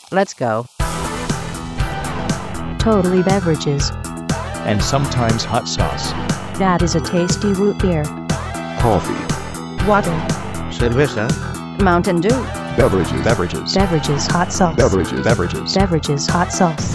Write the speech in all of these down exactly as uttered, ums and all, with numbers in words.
Let's go. Totally Beverages. And sometimes hot sauce. That is a tasty root beer. Coffee. Water. Cerveza. Mountain Dew. Beverages. Beverages. Beverages hot sauce. Beverages. Beverages. Beverages hot sauce.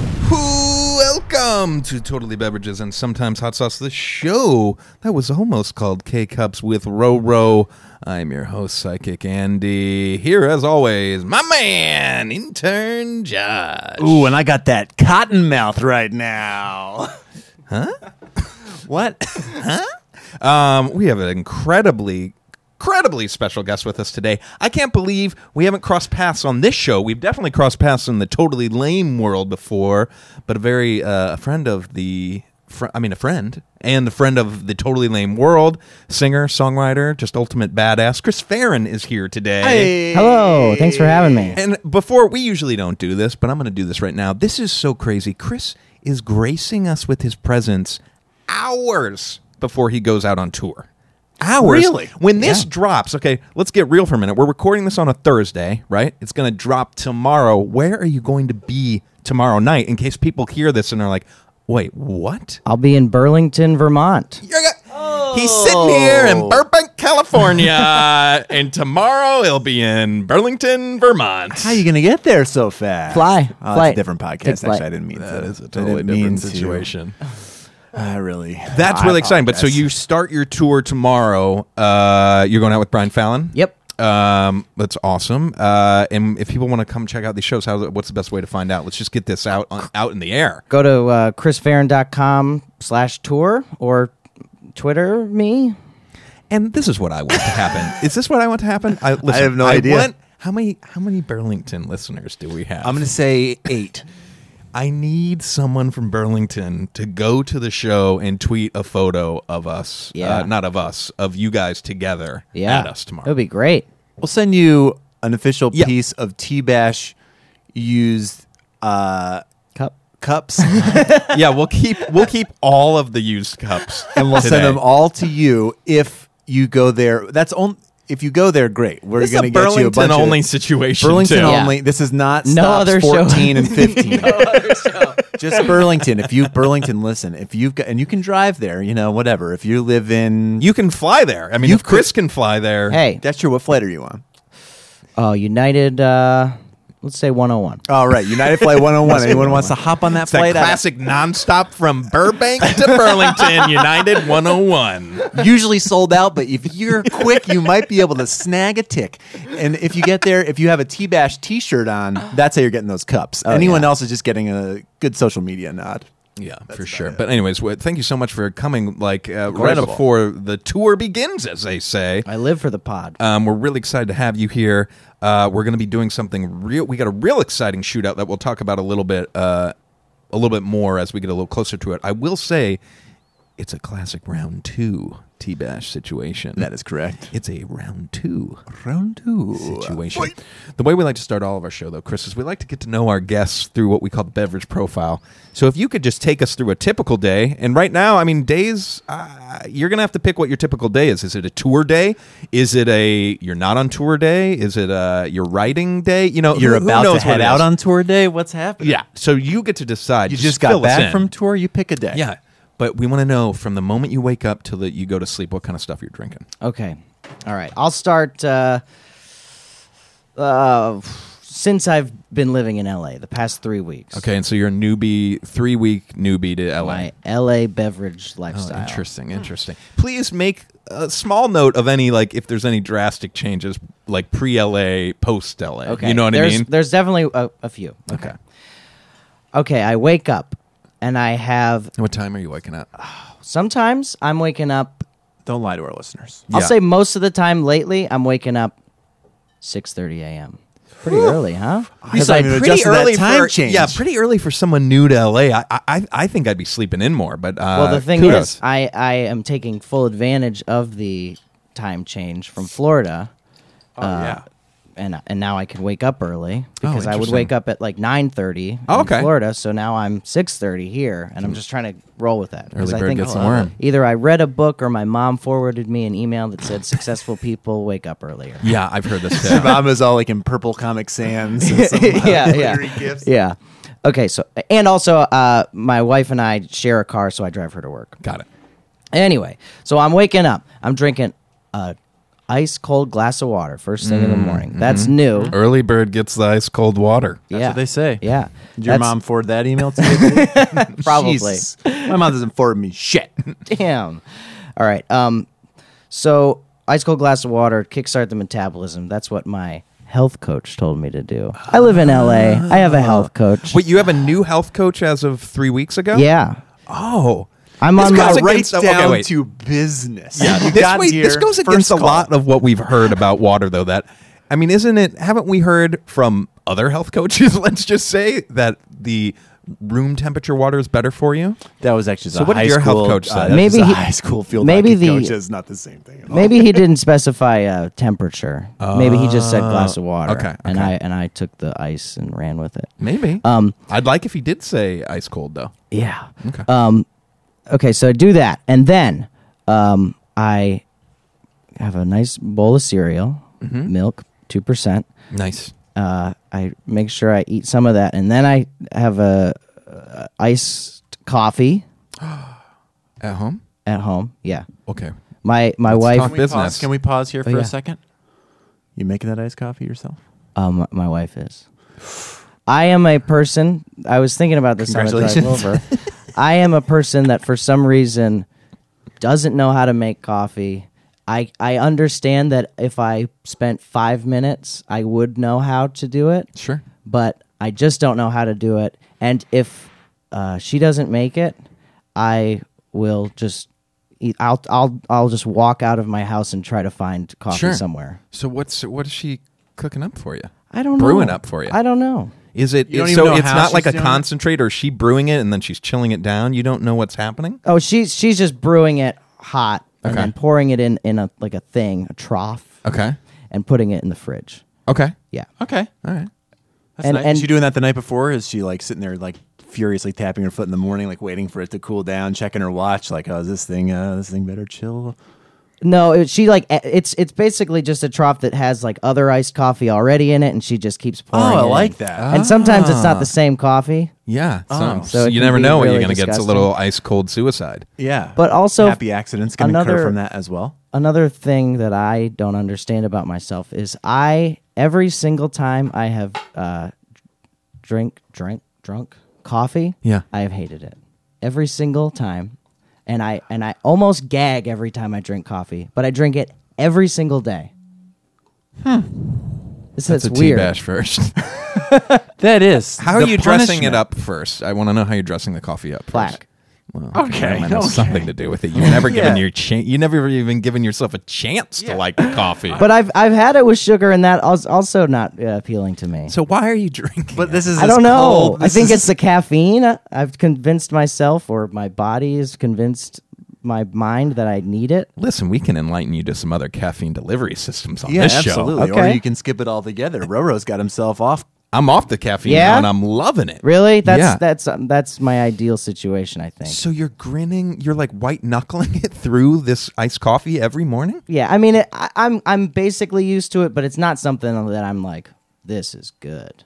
Welcome to Totally Beverages and Sometimes Hot Sauce, the show that was almost called K-Cups with Roro. I'm your host, Psychic Andy. Here, as always, my man, intern Josh. Ooh, and I got that cotton mouth right now. Huh? What? Huh? Um, we have an incredibly, incredibly special guest with us today. I can't believe we haven't crossed paths on this show. We've definitely crossed paths in the Totally Lame world before, but a very uh, a friend of the, fr- I mean, a friend and the friend of the Totally Lame world, singer, songwriter, just ultimate badass. Chris Farron is here today. Hey. Hello, thanks for having me. And before, we usually don't do this, but I'm going to do this right now. This is so crazy. Chris is gracing us with his presence hours before he goes out on tour. Hours. Really? When this Yeah. drops, okay, let's get real for a minute. We're recording this on a Thursday, right? It's going to drop tomorrow. Where are you going to be tomorrow night in case people hear this and are like, wait, what? I'll be in Burlington, Vermont. You're go- He's sitting here in Burbank, California, and tomorrow he'll be in Burlington, Vermont. How are you going to get there so fast? Fly. Oh, Flight. it's a different podcast. Take flight. Actually, I didn't mean That to. is a I totally didn't mean different to. situation. Uh, really. That's I really exciting. But so apologize. you start your tour tomorrow. Uh, you're going out with Brian Fallon? Yep. Um, that's awesome. Uh, and if people want to come check out these shows, how, what's the best way to find out? Let's just get this out on, out in the air. Go to uh, chrisfarron.com slash tour or Twitter me. And this is what I want to happen. Is this what I want to happen? I, listen, I have no idea. Want, how many how many Burlington listeners do we have? I'm going to say eight. I need someone from Burlington to go to the show and tweet a photo of us. Yeah. Uh, not of us, of you guys together Yeah. at us tomorrow. It would be great. We'll send you an official Yeah. piece of T-Bash used uh, Cup. cups, Yeah, we'll keep we'll keep all of the used cups. and we'll today. send them all to you if you go there. That's on. If you go there, great. We're This is going to a get you a Burlington bunch only of situation. Burlington too. Yeah. only. This is not No stops other show. fourteen and fifteen. Just Burlington. If you Burlington, listen. If you've got and you can drive there, you know, whatever. If you live in, You can fly there. I mean, You if Chris can fly there. Hey. that's true. What flight are you on? Oh, United, uh, let's say one oh one. All right, United Flight one oh one. Anyone wants to hop on that It's that flight? classic nonstop from Burbank to Burlington, United one oh one. Usually sold out, but if you're quick, you might be able to snag a tick. And if you get there, if you have a T-Bash T-shirt on, that's how you're getting those cups. Anyone yeah. else is just getting a good social media nod. Yeah, for sure. But anyways, w- thank you so much for coming. Like uh, right Incredible. before the tour begins, as they say. I live for the pod. Um, we're really excited to have you here. Uh, we're going to be doing something real. We got a real exciting shootout that we'll talk about a little bit, uh, a little bit more as we get a little closer to it. I will say, it's a classic round two T-Bash situation. That is correct. It's a round two Round two. situation. The way we like to start all of our show, though, Chris, is we like to get to know our guests through what we call the beverage profile. So if you could just take us through a typical day, and right now, I mean, days, uh, you're going to have to pick what your typical day is. Is it a tour day? Is it a you're not on tour day? Is it a your writing day? You know, You're who- who about knows to what head it out is? on tour day. What's happening? Yeah, so you get to decide. You Just just fill got us back in. from tour. You pick a day. Yeah, but we want to know from the moment you wake up till that you go to sleep, what kind of stuff you're drinking. Okay. All right. I'll start uh, uh, since I've been living in L A the past three weeks. Okay, and so you're a newbie, three week newbie to L A. My L A beverage Oh, lifestyle. interesting, interesting. Please make a small note of any, like, if there's any drastic changes, like pre-L A, post-L A. Okay. You know what there's, I mean? There's definitely a, a few. Okay. Okay. I wake up and I have. What time are you waking up? Sometimes I'm waking up. Don't lie to our listeners. I'll Yeah. say most of the time lately, I'm waking up six thirty a.m. Pretty early, huh? He's not even adjusted that time for change. yeah, pretty early for someone new to L A. I I, I think I'd be sleeping in more, but uh, Well, the thing kudos. is, I, I am taking full advantage of the time change from Florida. Oh yeah. and and now I can wake up early because I would interesting. wake up at like nine thirty Oh, in okay. Florida. So now I'm six thirty here, and I'm just trying to roll with that. 'Cause Early I bird think gets the worm. Either I read a book or my mom forwarded me an email that said successful people wake up earlier. Yeah, I've heard this Your too. mom is all like in purple Comic Sans. And some, uh, yeah, yeah, glittery gifts. yeah. Okay, so and also uh, my wife and I share a car, so I drive her to work. Got it. Anyway, so I'm waking up. I'm drinking a ice cold glass of water first thing in the morning. That's new. Early bird gets the ice cold water. That's yeah, what they say. Yeah, Did your That's- mom forward that email to you? Probably. Jesus. My mom doesn't forward me shit. Damn. All right. Um. So ice cold glass of water kickstart the metabolism. That's what my health coach told me to do. I live in L A. I have a health coach. Wait, you have a new health coach as of three weeks ago? Yeah, Oh. I'm This on goes my. against- Right okay, down wait. to business. Yeah, You this, got wait, here, this goes first against a call. lot of what we've heard about water, though. That I mean, isn't it? Haven't we heard from other health coaches? Let's just say that the room temperature water is better for you. That was actually So a what did high your health school, coach say? uh, that Maybe was a he- high school field maybe hockey the- coach is not the same thing at all. Maybe he didn't specify uh, temperature. Maybe he just said glass of water. okay, And okay. I and I took the ice and ran with it. Maybe. Um. I'd like if he did say ice cold, though. Yeah. Okay. Um. Okay. So I do that, and then um I have a nice bowl of cereal, milk, two percent. Nice. Uh, I make sure I eat some of that, and then I have a, a iced coffee At home. at home. Yeah. Okay. My my Let's wife. talk Can we, pause, business. can we pause here for yeah. a second? You making that iced coffee yourself? Um, my wife is. I am a person. I was thinking about this on the drive Congratulations. over. I am a person that, for some reason, doesn't know how to make coffee. I I understand that if I spent five minutes, I would know how to do it. Sure. But I just don't know how to do it. And if uh, she doesn't make it, I will just. Eat, I'll I'll I'll just walk out of my house and try to find coffee Sure. somewhere. So what's what is she cooking up for you? I don't know. Brewing up for you. I don't know. Is it You don't so? even know It's how not like she's a doing it? concentrate, or is she brewing it and then she's chilling it down? You don't know what's happening. Oh, she's she's just brewing it hot and Okay. then pouring it in in a like a thing, a trough, Okay. and putting it in the fridge. Okay. Yeah. Okay. All right. That's And- nice. and- is she doing that the night before? Is she like sitting there like furiously tapping her foot in the morning, like waiting for it to cool down, checking her watch, like, oh, is this thing, uh, this thing better chill? No, it, she like e- it's it's basically just a trough that has like other iced coffee already in it, and she just keeps pouring. Oh, I it like in. that. And sometimes it's not the same coffee, Yeah. Oh. So, So it you can never be know what really you're going to get. It's a disgusting. little ice cold suicide. Yeah. but also happy accidents can occur another- from that as well. another thing that I don't understand about myself is I every single time I have uh, drink drink drunk coffee, Yeah. I have hated it every single time, and I and I almost gag every time I drink coffee, but I drink it every single day. Hmm, it's, That's it's a tea weird. bash first. That is. How are the you dressing it punishment. up first? I want to know how you're dressing the coffee up. First. Black. Well, Okay, that might have okay. something to do with it. You've never given Yeah. your chance. You never even given yourself a chance to like the coffee. But I've I've had it with sugar, and that als- also not uh, appealing to me. so why are you drinking? But this is I as don't know. cold- I this think is- it's the caffeine. I've convinced myself, or my body has convinced my mind that I need it. Listen, we can enlighten you to some other caffeine delivery systems on yeah, this show. absolutely. Or Okay. you can skip it all together. Roro's got himself off. I'm off the caffeine Yeah? now, and I'm loving it. Really? That's Yeah. that's um, that's my ideal situation, I think. So you're grinning, you're like white knuckling it through this iced coffee every morning? Yeah, I mean, it, I, I'm I'm basically used to it, but it's not something that I'm like, this is good.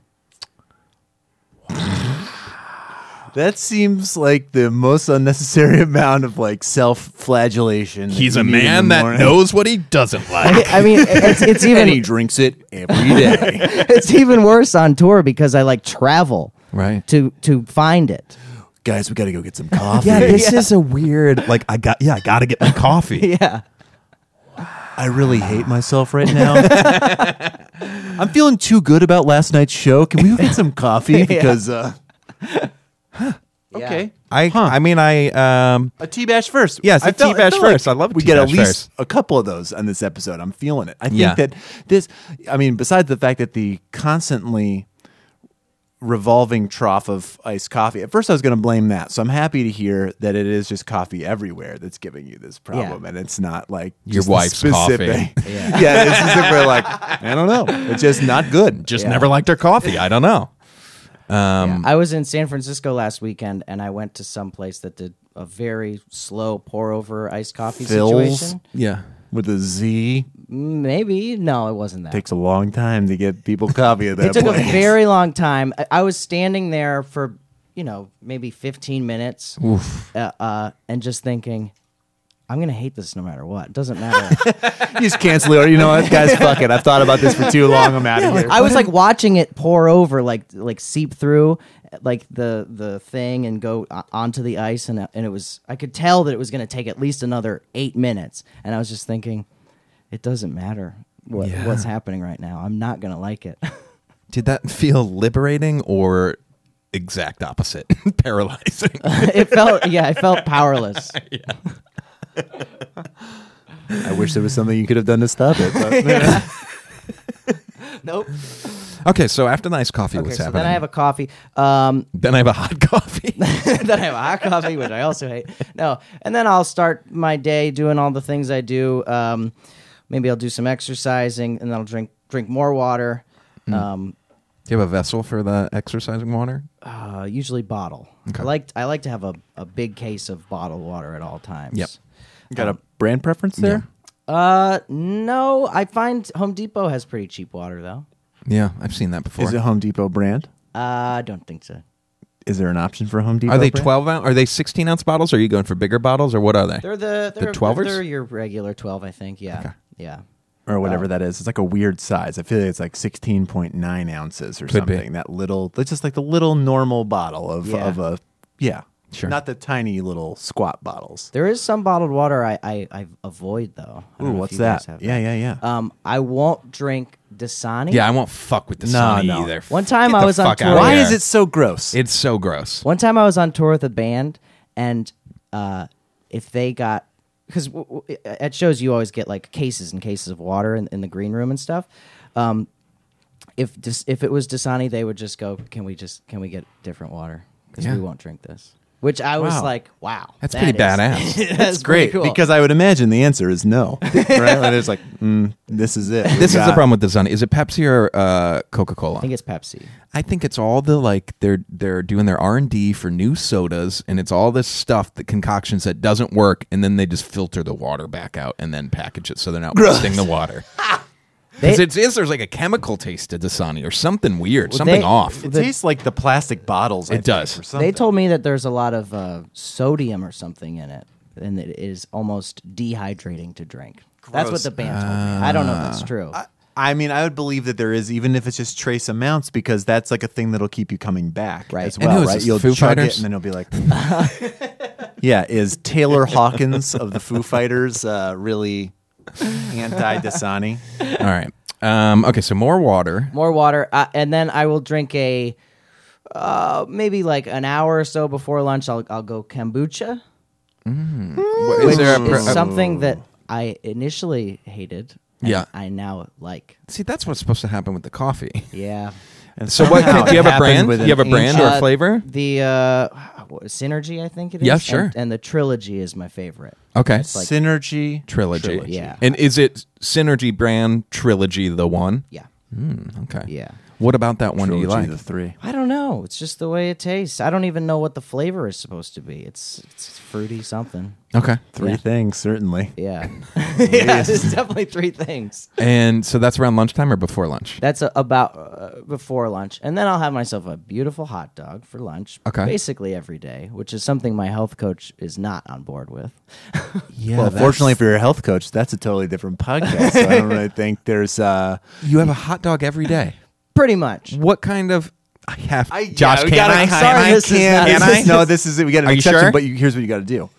That seems like the most unnecessary amount of like self-flagellation. that He's you a need in man the that morning. knows what he doesn't like. I mean, it's it's and he even drinks it every day. it's even worse on tour because I like travel Right. to to find it. Guys, we got to go get some coffee. Yeah, this is a weird, like, I got, yeah, I got to get my coffee. Yeah. I really hate myself right now. I'm feeling too good about last night's show. Can we go get some coffee? Because, uh, okay. I, I mean, I, um, A tea bash first. Yes, a I felt- tea bash I felt first. I love a we tea get bash at least first. a couple of those on this episode. I'm feeling it. I think Yeah. that this, I mean, besides the fact that the constantly revolving trough of iced coffee. At first, I was going to blame that. So I'm happy to hear that it is just coffee everywhere that's giving you this problem, Yeah. and it's not like Your just the wife's specific- coffee. Yeah. yeah, it's as if we're like, I don't know, it's just not good. Just Yeah. never liked her coffee. I don't know. Um, I was in San Francisco last weekend, and I went to some place that did a very slow pour over iced coffee Phil's? situation. yeah. With a Z, Maybe no, it wasn't that. takes a long time to get people coffee at that It took point. a very long time. I, I was standing there for you know maybe fifteen minutes, uh, uh, and just thinking, I'm gonna hate this no matter what. It doesn't matter. You just cancel it. Or, you know what, guys? Fuck it. I've thought about this for too long. I'm out of here. I was like watching it pour over, like like seep through, like the the thing and go o- onto the ice, and and it was I could tell that it was going to take at least another eight minutes, and I was just thinking, it doesn't matter what Yeah. what's happening right now. I'm not going to like it. Did that feel liberating or exact opposite? Paralyzing. It felt yeah, I felt powerless. I wish there was something you could have done to stop it. But, Nope. Okay, so after the iced coffee, Okay, what's so happening? then I have a coffee. Um, then I have a hot coffee. then I have a hot coffee, which I also hate. No, and then I'll start my day doing all the things I do. Um, maybe I'll do some exercising, and then I'll drink drink more water. Um, Do you have a vessel for the exercising water? uh, usually bottle. Okay. I like I like to have a, a big case of bottled water at all times. Yep. got a brand preference there? Uh, no, I find Home Depot has pretty cheap water though. Yeah, I've seen that before. Is it Home Depot brand? Uh, I don't think so. Is there an option for Home Depot? Are they brand? twelve ounce? Are they sixteen ounce bottles? Or are you going for bigger bottles, or what are they? They're the The they're, twelvers? They're your regular twelve, I think. Yeah, Okay. yeah. or whatever Oh. that is? It's like a weird size. I feel like it's like sixteen point nine ounces or Could be. something. That little, it's just like the little normal bottle of Yeah. of a yeah, Sure. not the tiny little squat bottles. There is some bottled water I I, I avoid though. I don't Ooh, know if what's you guys that? have Yeah, yeah, yeah. Um, I won't drink Dasani. Yeah, I won't fuck with the No, Dasani no. either. One time Get I the was on fuck tour- outta Why here. is it so gross? It's so gross. One time I was on tour with a band, and uh, if they got because w- w- at shows you always get like cases and cases of water in, in the green room and stuff. Um, if Dis- if it was Dasani, they would just go, "Can we just can we get different water? Because Yeah. we won't drink this." Which I was Wow. like, "Wow, That's that pretty is- badass. That's Great, pretty cool. because I would imagine the answer is no. Right? And it's like, mm, this is it. This is the problem with Dasani. Is it Pepsi or uh, Coca Cola? I think it's Pepsi. I think it's all the like they're they're doing their R and D for new sodas, and it's all this stuff, the concoctions that doesn't work, and then they just filter the water back out and then package it so they're not wasting the water. Because They- it is there's like a chemical taste to Dasani or something weird, Well, something they- off. It The- tastes like the plastic bottles. I It think, does. or something. They told me that there's a lot of uh, sodium or something in it, and it is almost dehydrating to drink. That's what Gross. the band told me. I don't know if Ah. that's true. I mean, I would believe that there is, even if it's just trace amounts, because that's like a thing that'll keep you coming back Right. as And well, who is right? this, You'll Foo chug Fighters? it, and then you'll be like, yeah, is Taylor Hawkins of the Foo Fighters uh, really anti-Dasani? All right. Um, okay, so more water. More water, uh, and then I will drink a uh, maybe like an hour or so before lunch. I'll I'll go kombucha, What- which Is there a is pre- uh, something that I initially hated. and Yeah. I now like. See, that's what's supposed to happen with the coffee. Yeah. And So what? somehow Do you it have a happened brand? with Do you have a an brand or ancient- a flavor? The uh, what, Synergy, I think it is. Yeah, And- sure. And, the Trilogy is my favorite. Okay. like- Synergy Trilogy. Trilogy. Yeah. And is it Synergy brand Trilogy the one? Yeah. Mm, okay. Yeah. What about that one do you Trilogy, like? the three. I don't know. It's just the way it tastes. I don't even know what the flavor is supposed to be. It's it's fruity something. Okay. Three Yeah. things, certainly. Yeah. yeah, there's definitely three things. And so that's around lunchtime or before lunch? That's a, about uh, before lunch. And then I'll have myself a beautiful hot dog for lunch. Okay. Basically every day, which is something my health coach is not on board with. Yeah. Well, fortunately for your health coach, that's a totally different podcast. So I don't really think there's. Uh, you have a hot dog every day. Pretty much. What kind of? I have. I, Josh, yeah, we can gotta- I? I'm Can sorry, I? this is Can not- Can this I? is- No, this is it. We got an Are you exception, sure? but you, here's what you got to do.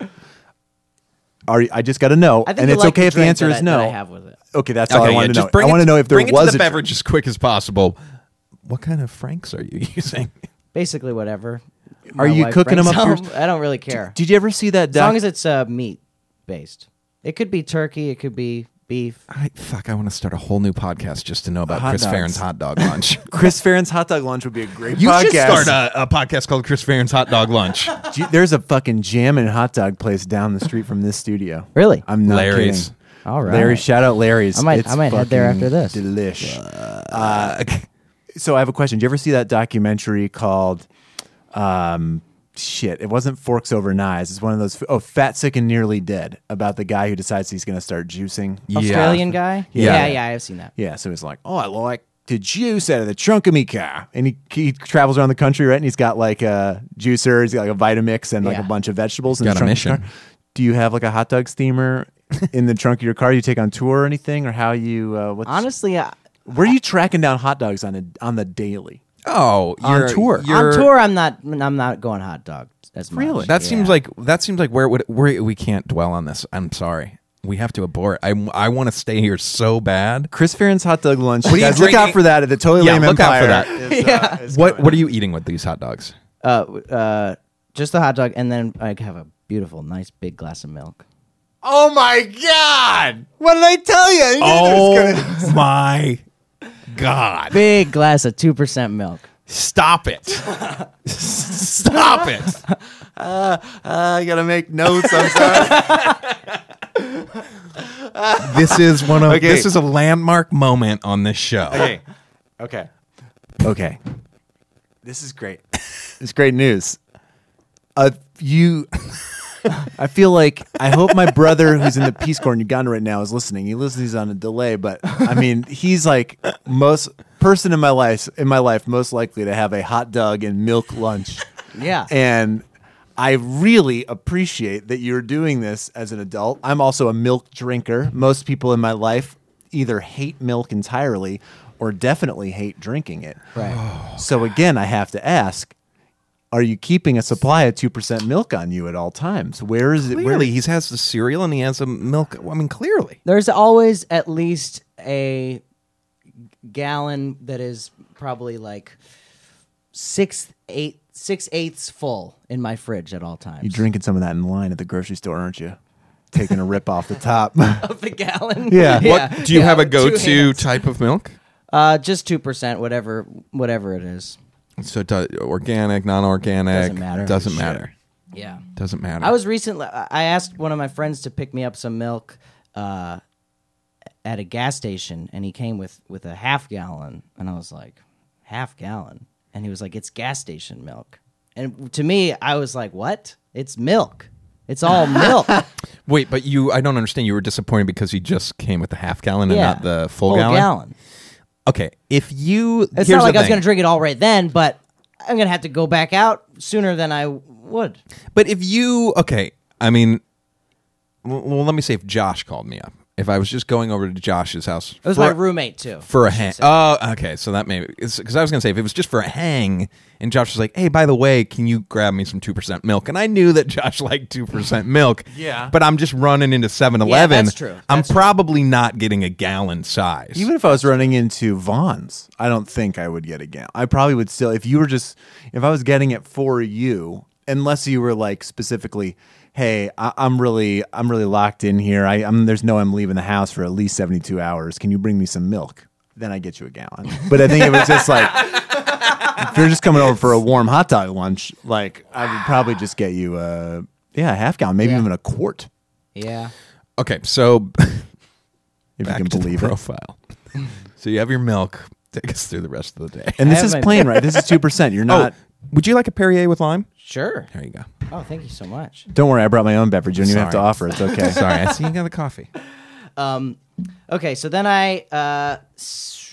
Are you, I just got to know, I think and you it's like okay the if the drink answer that is I, no. that I have with it. Okay, that's all I Okay, wanted yeah, to just know. bring I it want to to- know if there bring it was to the a beverage as quick as possible. What kind of Franks are you using? Basically whatever. Are my you wife cooking 'em brings up home. yours- I don't really care. Did you ever see that? As long Doc- as it's uh, meat based. It could be turkey. It could be beef. I fuck. I want to start a whole new podcast just to know about Hot Chris dogs. Farron's hot dog lunch. Chris Farron's hot dog lunch would be a great You podcast. should start a, a podcast called Chris Farron's hot dog lunch. Gee, there's a fucking jam and hot dog place down the street from this studio. Really? I'm not Larry's. kidding. All right. Larry, shout out Larry's. I might- It's I might head there fucking after this. Delish. Uh, so I have a question. Did you ever see that documentary called, um, shit, it wasn't Forks Over Knives. It's one of those, oh, Fat, Sick, and Nearly Dead, about the guy who decides he's going to start juicing. Yeah. Australian guy? Yeah. yeah, yeah, I've seen that. Yeah, so he's like, oh, I like to juice out of the trunk of me car. And he, he travels around the country, right? And he's got like a juicer, he's got like a Vitamix and like Yeah. a bunch of vegetables in Got the a trunk mission. of his car. Do you have like a hot dog steamer in the trunk of your car you take on tour or anything? Or how you, uh, what's, Honestly, I, where are you tracking down hot dogs on a, on the daily? Oh, On you're- tour. you're- on tour, I'm not. I'm not going hot dog as much. Really? That Yeah. seems like that seems like where it would where we can't dwell on this. I'm sorry. We have to abort. I I want to stay here so bad. Chris Farron's hot dog lunch. What are you Guys, look out drinking? for that at the Totally Yeah, Lame look out for Empire. that. Is, uh, is What coming. what are you eating with these hot dogs? uh, uh, just the hot dog, and then I have a beautiful, nice, big glass of milk. Oh my God! What did I tell you? I knew this was gonna- my God! Big glass of two percent milk. Stop it! Stop it! Uh, I gotta make notes. I'm sorry. This is one of Okay. this is a landmark moment on this show. Okay. Okay. Okay. This is great. It's great news. Uh, you. I feel like I hope my brother, who's in the Peace Corps in Uganda right now, is listening. He listens on a delay, but I mean, he's like most person in my life in my life most likely to have a hot dog and milk lunch. Yeah. And I really appreciate that you're doing this as an adult. I'm also a milk drinker. Most people in my life either hate milk entirely or definitely hate drinking it. Right. So again, I have to ask, are you keeping a supply of two percent milk on you at all times? Where is it? Where, Clearly, he has the cereal and he has a milk. I mean, clearly. There's always at least a gallon that is probably like six, eight, six eighths full in my fridge at all times. You're drinking some of that in line at the grocery store, aren't you? Taking a rip off the top. of the gallon. Yeah. What do you Yeah, have a two go-to hands. type of milk? Uh, just two percent, whatever, whatever it is. So, do, organic, non-organic, Doesn't matter. Doesn't Shit. matter. Yeah. Doesn't matter. I was recently. I asked one of my friends to pick me up some milk uh, at a gas station, and he came with with a half gallon, and I was like, half gallon, and he was like, it's gas station milk, and to me, I was like, what? It's milk. It's all milk. Wait, but you, I don't understand. You were disappointed because he just came with the half gallon and Yeah. not the full, Full gallon? gallon. Okay, if you, It's here's not like the I was thing. going to drink it all right then, but I'm going to have to go back out sooner than I would. But if you, okay, I mean, well, well, let me say if Josh called me up. If I was just going over to Josh's house It was for, my roommate too. for a hang. Oh, okay. So that may because I was going to say if it was just for a hang, and Josh was like, "Hey, by the way, can you grab me some two percent milk?" And I knew that Josh liked two percent milk. Yeah. But I'm just running into seven eleven. that's true. I'm That's true. probably not getting a gallon size. Even if I was running into Vaughn's, I don't think I would get a gallon. I probably would still, if you were just, if I was getting it for you, unless you were like specifically, hey, I, I'm really, I'm really locked in here. I, I'm, there's no, I'm leaving the house for at least seventy-two hours. Can you bring me some milk? Then I get you a gallon. But I think it was just like, if you're just coming over for a warm hot dog lunch, like I would probably just get you a, yeah, a half gallon, maybe Yeah. even a quart, Yeah. okay, so if back you can to believe the it. profile. So you have your milk. Take us through the rest of the day. And I this have is my- plain, right? This is two percent. You're not. oh, would you like a Perrier with lime? Sure. There you go. Oh, thank you so much. Don't worry, I brought my own beverage. You don't even have to Sorry. offer. It's okay. Sorry, I see you got the coffee. Um, okay, so then I, uh, s-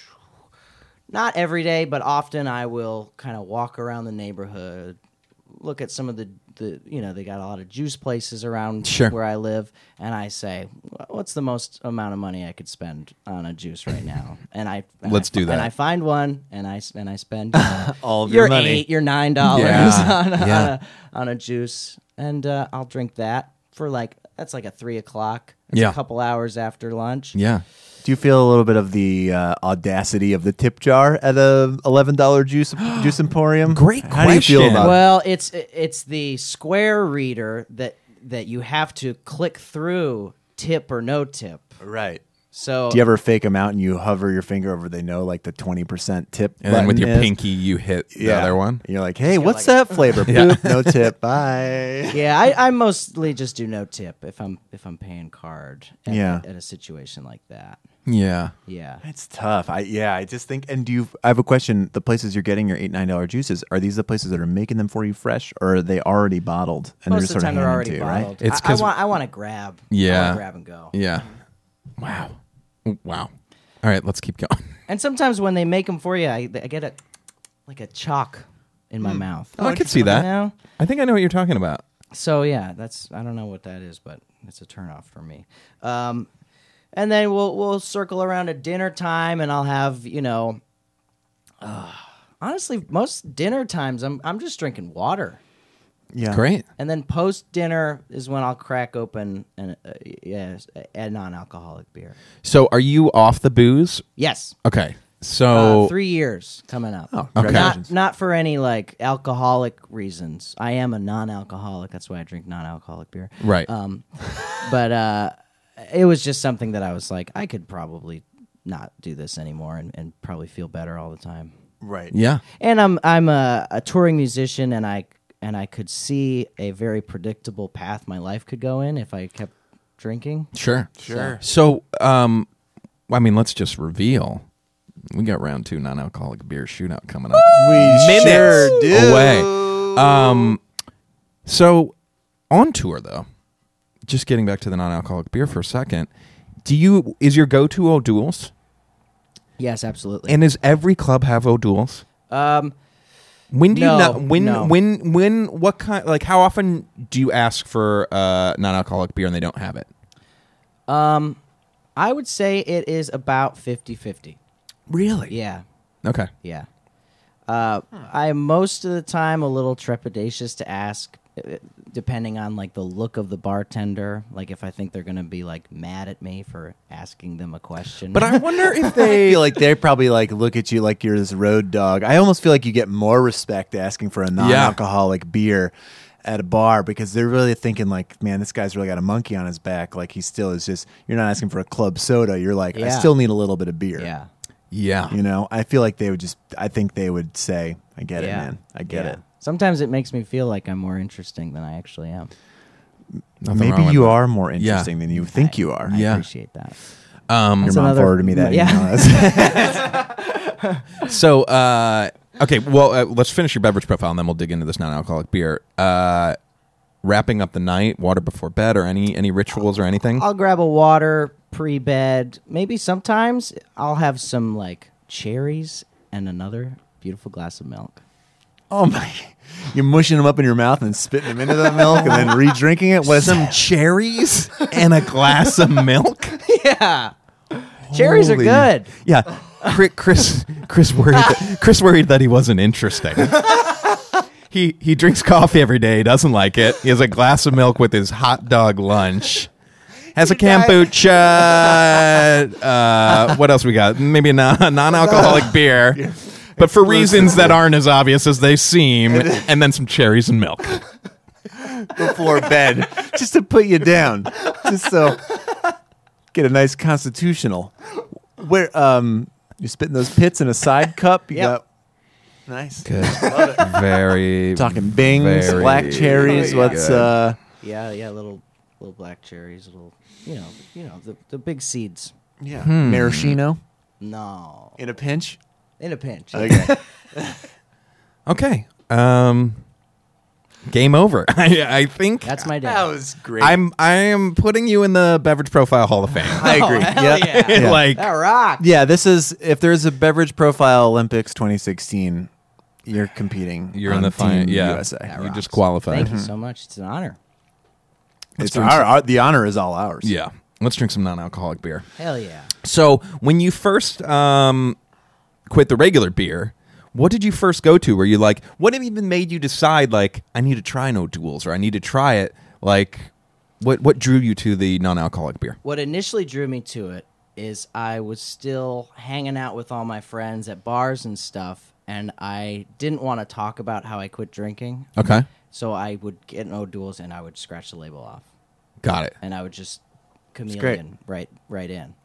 not every day, but often I will kind of walk around the neighborhood, look at some of the, the, you know, they got a lot of juice places around Sure. where I live, and I say, what's the most amount of money I could spend on a juice right now? And I and Let's I, do that. And I find one, and I s- and I spend you know, All of your your money. eight, your nine dollars Yeah. on, a, Yeah. on, a, on a juice, and uh, I'll drink that for like that's like a three o'clock. It's Yeah. a couple hours after lunch. Yeah. Do you feel a little bit of the uh, audacity of the tip jar at a eleven dollar juice juice emporium? Great How do you feel question. about it? Well, it's it's the Square reader that that you have to click through tip or no tip. Right. So Do you ever fake them out and you hover your finger over? They know like the twenty percent tip, And then with button your is? pinky, you hit the Yeah. other one. You're like, hey, go what's like- that flavor? Boop, no tip. Bye. yeah, I, I mostly just do no tip if I'm if I'm paying card. At, Yeah. at a situation like that. Yeah. Yeah. It's tough. I yeah. I just think. And do you? I have a question. The places you're getting your eight nine dollar juices, are these the places that are making them for you fresh, or are they already bottled and they're Most just of the sort time of they're handed already to you, bottled. right? It's I, I 'cause- want I want to grab. I Yeah. wanna grab and go. Yeah. Wow. Wow. All right, let's keep going. And sometimes when they make them for you, I, I get a like a chalk in my mouth. Oh, I could see that. You know? I think I know what you're talking about. So yeah, that's I don't know what that is, but it's a turnoff for me. Um, and then we'll we'll circle around at dinner time, and I'll have you know. Uh, honestly, most dinner times I'm I'm just drinking water, Yeah. Great. and then post dinner is when I'll crack open an uh, yes, a non-alcoholic beer. So are you off the booze? Yes, Okay. So uh, three years coming up. Oh, Okay. congratulations. Not not for any like alcoholic reasons. I am a non-alcoholic. That's why I drink non-alcoholic beer. Right. Um, but uh, it was just something that I was like, I could probably not do this anymore and, and probably feel better all the time. Right. yeah. And I'm I'm a, a touring musician, and I and I could see a very predictable path my life could go in if I kept drinking. Sure. Sure. So, um, I mean, let's just reveal. We got round two non-alcoholic beer shootout coming up. We Minutes sure do. away. Um, so on tour though, just getting back to the non-alcoholic beer for a second. Do you is your go-to O'Doul's? Yes, absolutely. And does every club have O'Doul's? um, When do you No, know when no. when when what kind like how often do you ask for uh, non-alcoholic beer and they don't have it? um, I would say it is about fifty-fifty. Really? Yeah. Okay. Yeah. Uh, I am most of the time a little trepidatious to ask, uh, depending on like the look of the bartender. Like if I think they're gonna be like mad at me for asking them a question. But I wonder if I they feel like they probably like look at you like you're this road dog. I almost feel like you get more respect asking for a non-alcoholic beer at a bar because they're really thinking like, man, this guy's really got a monkey on his back. Like he still is just. You're not asking for a club soda. You're like, I Yeah. still need a little bit of beer. yeah, yeah. You know, I feel like they would just. I think they would say, I get yeah, it, man. I get Yeah. it. Sometimes it makes me feel like I'm more interesting than I actually am. Nothing Maybe wrong with you that. are more interesting than you think you are. I Yeah. appreciate that. Um, Your That's mom another- forwarded me that yeah. email. So, uh, okay, well, uh, let's finish your beverage profile, and then we'll dig into this non-alcoholic beer. Uh, wrapping up the night, water before bed, or any any rituals or anything? I'll grab a water pre-bed. Maybe sometimes I'll have some like cherries and another beautiful glass of milk. Oh my! You're mushing them up in your mouth and spitting them into that milk and then re-drinking it. What is Some that? cherries and a glass of milk. Yeah. Cherries are Holy- good. Yeah, Chris, Chris, Chris worried. That, Chris worried that he wasn't interesting. He he drinks coffee every day. He doesn't like it. He has a glass of milk with his hot dog lunch. Has a kombucha. Uh, what else we got? Maybe a non- non-alcoholic beer, but for reasons that aren't as obvious as they seem. And then some cherries and milk. Before bed, just to put you down, just so get a nice constitutional. Where um, you're spitting those pits in a side cup. You Yep. got nice. Good. Very Talking Bings, very black cherries. good. What's uh? Yeah, yeah, little little black cherries, little you know, you know, the the big seeds. Yeah, maraschino No. in a pinch. In a pinch. Okay. Okay. Um, game over. I, I think That's my day. That was great. I'm I am putting you in the Beverage Profile Hall of Fame. I agree. Oh, hell yeah. yeah. Like That rocks. Yeah, this is if there's a beverage profile Olympics twenty sixteen, you're competing. you're in on the final. Team Yeah, U S A. That you rocks. just qualified. Thank you so much. It's an honor. It's our, our, the honor is all ours. Yeah. Let's drink some non-alcoholic beer. Hell yeah. So when you first um, quit the regular beer, what did you first go to? Were you like, what even made you decide like I need to try No Duels or I need to try it? Like, what what drew you to the non-alcoholic beer? What initially drew me to it is I was still hanging out with all my friends at bars and stuff, and I didn't want to talk about how I quit drinking. Okay, So I would get no duels and I would scratch the label off, got it. and I would just great. chameleon right right in. Yeah.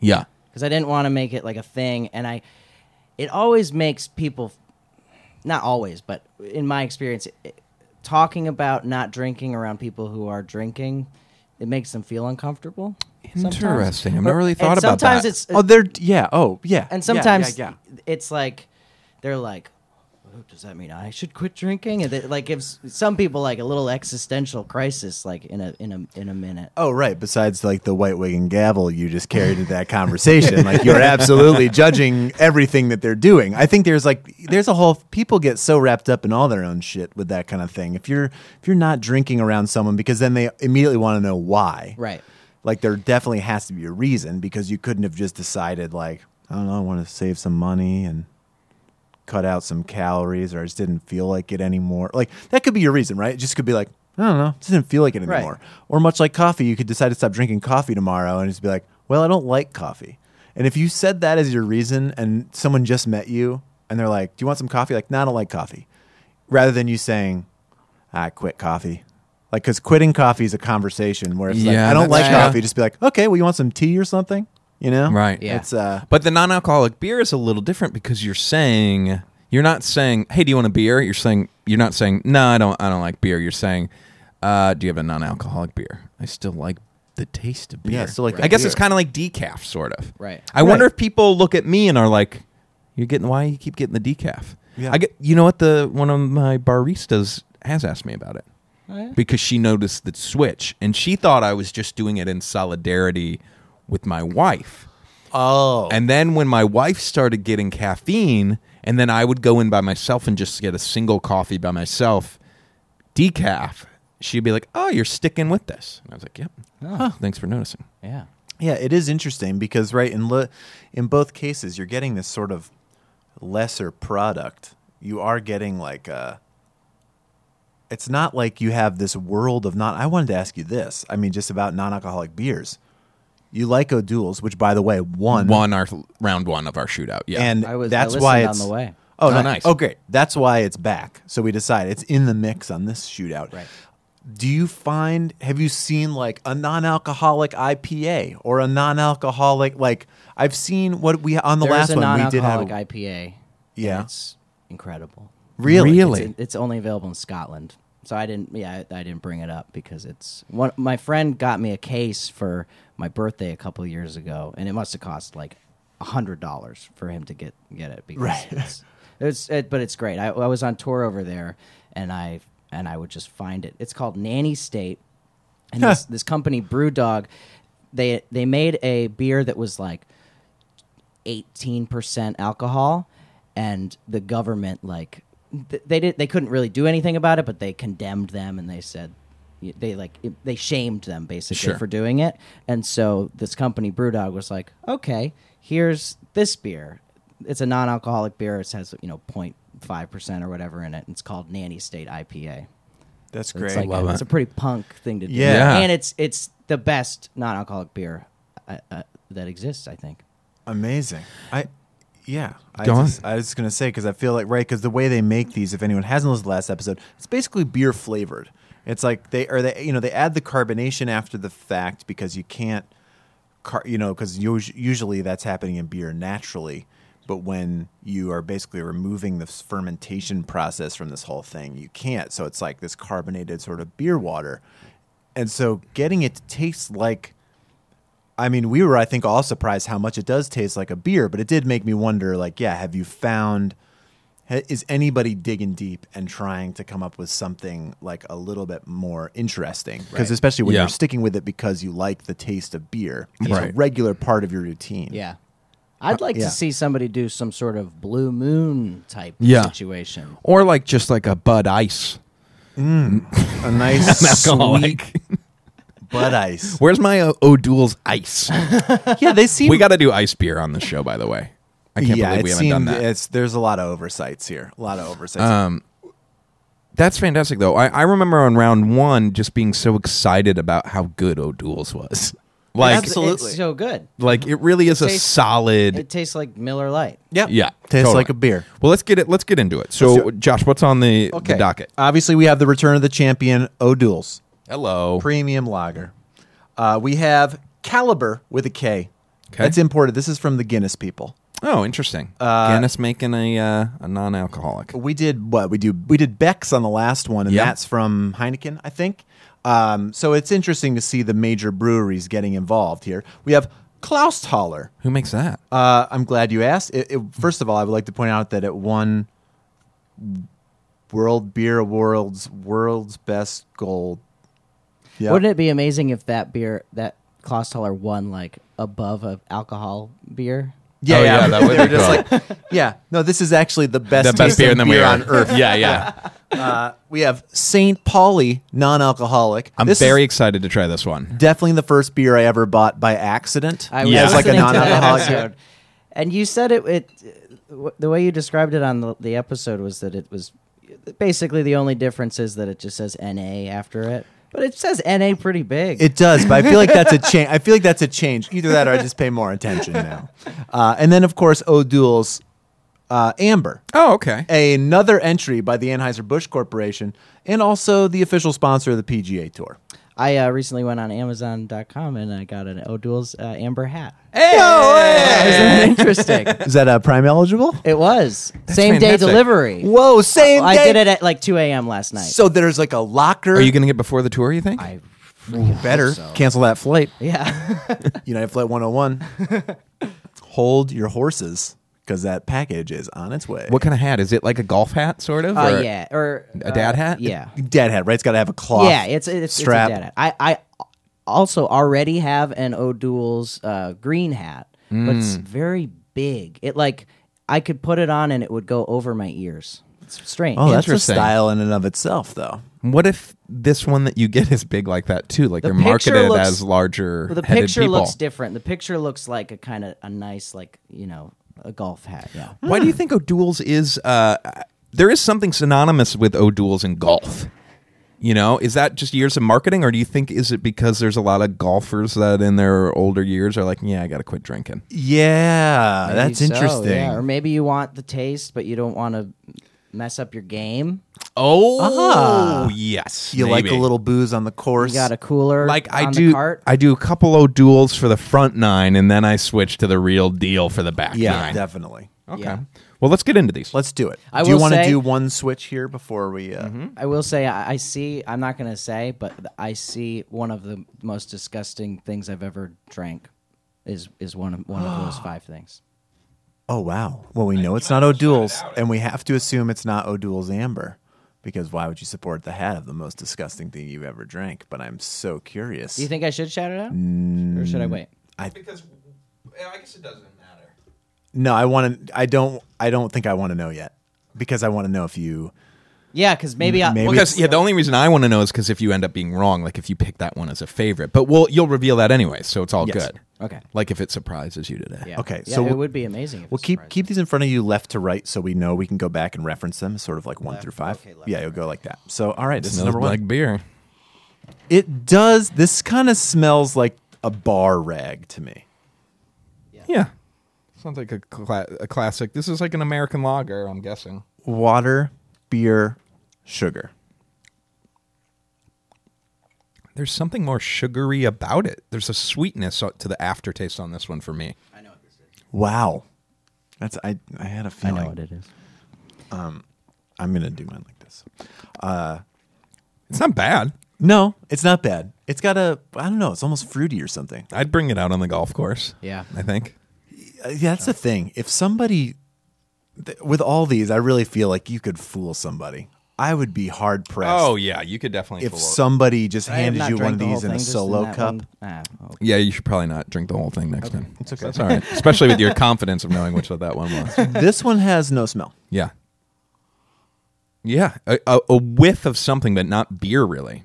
because I didn't want to make it like a thing, and I it always makes people, not always, but in my experience, it, talking about not drinking around people who are drinking, it makes them feel uncomfortable. sometimes. Interesting. I've Or- never really thought and about sometimes that. it's Oh, they're yeah. Oh, yeah. and Yeah, sometimes yeah, yeah. it's like they're like, oh, does that mean I should quit drinking? And it like gives some people like a little existential crisis, like in a in a in a minute. Oh, right. Besides, like the white wig and gavel you just carried into that conversation, like you're absolutely judging everything that they're doing. I think there's like there's a whole people get so wrapped up in all their own shit with that kind of thing. If you're if you're not drinking around someone, because then they immediately want to know why. Right. Like there definitely has to be a reason, because you couldn't have just decided like, I don't know, I want to save some money and cut out some calories, or I just didn't feel like it anymore. Like that could be your reason, right? It just could be like, I don't know, just didn't feel like it Right. anymore. Or much like coffee, you could decide to stop drinking coffee tomorrow and just be like, well, I don't like coffee. And if you said that as your reason and someone just met you and they're like, do you want some coffee? Like, no, I don't like coffee. Rather than you saying, I quit coffee. Like, because quitting coffee is a conversation where it's like, Yeah, I don't that's like true. coffee. Just be like, okay, well, you want some tea or something? You know? Right. Yeah. It's, uh, But the non-alcoholic beer is a little different because you're saying you're not saying, "Hey, do you want a beer?" You're saying you're not saying, "No, I don't. I don't like beer." You're saying, uh, "Do you have a non-alcoholic beer?" I still like the taste of beer. Yeah, I still like I that guess beer. it's kind of like decaf, sort of. Right. I wonder Right. if people look at me and are like, "You're getting why you keep getting the decaf?" Yeah. I get. You know what? The one of my baristas has asked me about it. Oh, yeah? Because she noticed the switch, and she thought I was just doing it in solidarity with my wife. oh. And then when my wife started getting caffeine, and then I would go in by myself and just get a single coffee by myself, decaf, she'd be like, "Oh, you're sticking with this." And I was like, "Yep. Oh. Thanks for noticing." Yeah. Yeah, it is interesting because right in li- in both cases you're getting this sort of lesser product. You are getting like a. It's not like you have this world of non. I wanted to ask you this. I mean, just about non-alcoholic beers. You like O'Doul's, which by the way won Won our round one of our shootout. Yeah. and I was that's I why listened it's on the way. Oh, Oh, nice. nice. Oh, great. That's why it's back. So we decided it's in the mix on this shootout. Right. Do you find, have you seen like a non-alcoholic I P A or a non-alcoholic, like I've seen what we, on the There last is a one we did have. non-alcoholic I P A. Yeah. and it's incredible. Really? Really? It's, it's only available in Scotland. So I didn't. Yeah, I, I didn't bring it up because it's one. My friend got me a case for my birthday a couple of years ago, and it must have cost like a hundred dollars for him to get get it. Because Right. It's, it's it, but it's great. I, I was on tour over there, and I and I would just find it. It's called Nanny State, and this this company Brewdog, they they made a beer that was like eighteen percent alcohol, and the government like th- they did they couldn't really do anything about it, but they condemned them and they said they like it, they shamed them basically Sure. for doing it. And so this company Brewdog was like, okay, here's this beer. It's a non-alcoholic beer. It has you know zero point five percent or whatever in it. And it's called Nanny State I P A. That's So great. It's like Love a, it. it's a pretty punk thing to do. Yeah. Yeah. And it's it's the best non-alcoholic beer uh, uh, that exists, I think. Amazing. I, yeah. I Go on. just, I was just going to say, because I feel like, right, because the way they make these, if anyone hasn't listened to the last episode, it's basically beer flavored. It's like they, or they, you know, they add the carbonation after the fact because you can't, car, you know, because usually that's happening in beer naturally. But when you are basically removing the fermentation process from this whole thing, you can't. So it's like this carbonated sort of beer water. And so getting it to taste like, I mean, we were, I think, all surprised how much it does taste like a beer, but it did make me wonder, like, yeah, have you found, ha- is anybody digging deep and trying to come up with something like a little bit more interesting? Because Right. especially when Yeah. you're sticking with it because you like the taste of beer, it's a Right. regular part of your routine. Yeah. I'd like yeah. to see somebody do some sort of Blue Moon type Yeah. situation. Or like just like a Bud Ice. A nice, Alcoholic. sweet Bud Ice. Where's my uh, O'Doul's Ice? Yeah, they seem... We got to do ice beer on the show, by the way. I can't yeah, believe we it haven't done seemed- that. It's, there's a lot of oversights here. A lot of oversights. Um, that's fantastic, though. I, I remember on round one just being so excited about how good O'Doul's was. Like, It's- Absolutely. It's so good. like it really is a tastes- solid. It tastes like Miller Lite. yeah. yeah, Tastes totally. like a beer. Well, let's get it. Let's get into it. Let's So, do it. Josh, what's on the, Okay. the docket? Obviously, we have the return of the champion, O'Doul's Hello. Premium Lager. Uh, we have Caliber with a K. Okay. That's imported. This is from the Guinness people. Oh, interesting. Uh, Guinness making a uh, a non-alcoholic. We did what we do. We did Beck's on the last one, and Yeah. that's from Heineken, I think. Um, so it's interesting to see the major breweries getting involved here. We have Klausthaler. Who makes that? Uh, I'm glad you asked. It, it, first of all, I would like to point out that it won World Beer Awards World's Best Gold. Yeah. Wouldn't it be amazing if that beer, that Klausthaler won like above a alcohol beer? Yeah, Oh, yeah, yeah, that would They're be just cool. like, yeah. No, this is actually the best, The best beer tasting in the beer beer on earth. Yeah, yeah. Uh, we have Saint Pauli non-alcoholic. I'm This very is excited to try this one. definitely the first beer I ever bought by accident. I Yeah. was As like a listening to that non-alcoholic episode, and you said it. It w- the way you described it on the, the episode was that it was basically the only difference is that it just says N A after it, but it says N A pretty big. It does, but I feel like that's a change. I feel like that's a change. Either that, or I just pay more attention now. Uh, and then, of course, O'Doul's uh, Amber, Oh, okay. another entry by the Anheuser-Busch Corporation, and also the official sponsor of the P G A Tour. I uh, recently went on Amazon dot com and I got an O'Doul's uh, Amber hat. Hey! Isn't that interesting? Is that uh, Prime eligible? It was same day fantastic. delivery. Whoa, same I day. did it at like two a.m. last night. So there's like a locker. Are you going to get before the tour, you think? I better so. cancel that flight? yeah. United Flight one oh one. Hold your horses, because that package is on its way. What kind of hat? Is it like a golf hat, sort of? Uh, or- yeah, or A dad uh, hat? Yeah, Dad hat, right? It's got to have a cloth. yeah. It's it's, strap. it's a dad hat. I I also already have an O'Doul's uh, green hat, but Mm. it's very big. It like I could put it on and it would go over my ears. It's strange. Oh, that's a Interesting. style in and of itself, though. What if this one that you get is big like that, too? Like The they're picture marketed looks- as larger Well, the headed picture people. looks different. The picture looks like a kind of a nice, like you know, a golf hat. Yeah. Why do you think O'Doul's is... Uh, there is something synonymous with O'Doul's in golf. You know, is that just years of marketing, or do you think is it because there's a lot of golfers that in their older years are like, yeah, I got to quit drinking? Yeah, Maybe that's so, interesting. yeah. Or maybe you want the taste, but you don't want to mess up your game. Oh, Ah. yes. You like maybe. a little booze on the course. You got a cooler, Like I on do, the cart. I do a couple O'Doul's for the front nine, and then I switch to the real deal for the back Yeah, nine. definitely. Okay. Yeah. Well, let's get into these. Let's do it. I do you will want to say- do one switch here before we? Uh, I will say, I, I see. I'm not going to say, but I see one of the most disgusting things I've ever drank. Is is one of one of those five things. Oh wow. Well, we know it's not O'Doul's, and we have to assume it's not O'Doul's Amber, because why would you support the hat of the most disgusting thing you've ever drank? But I'm so curious. Do you think I should shout it out, or should I wait? Because I guess it doesn't matter. No, I want to. I don't. I don't think I want to know yet, because I want to know if you. Yeah, because maybe I. Maybe Well, because yeah, the only reason I want to know is because if you end up being wrong, like if you pick that one as a favorite, but we'll you'll reveal that anyway, so it's all Yes. good. Okay. Like if it surprises you today. Yeah. Okay, Yeah, so it we'll- would be amazing. If Well, it keep surprised keep these in front of you, left to right, so we know we can go back and reference them, sort of like one through five. okay, left yeah, to you'll go like that. So, all right, this is Smells number one. like beer. It does. This kind of smells like a bar rag to me. Yeah. Sounds like a, cla- a classic. This is like an American lager, I'm guessing. Water, beer, sugar. There's something more sugary about it. There's a sweetness to the aftertaste on this one for me. I know what this is. Wow, that's I. I had a I feeling. know what it is. I'm gonna do mine like this. It's not bad. No, it's not bad. It's got a. I don't know. It's almost fruity or something. I'd bring it out on the golf course. Yeah. I think. Uh, yeah, that's the thing. If somebody, th- with all these, I really feel like you could fool somebody. I would be hard pressed. Oh yeah, you could definitely. if fool it. somebody just I have handed not you one drank of the whole these in a thing, just solo that cup. one. Ah, okay. Yeah, you should probably not drink the whole thing next time. It's okay. That's all right, especially with your confidence of knowing which of that one was. This one has no smell. Yeah. Yeah, a, a, a whiff of something, but not beer, really.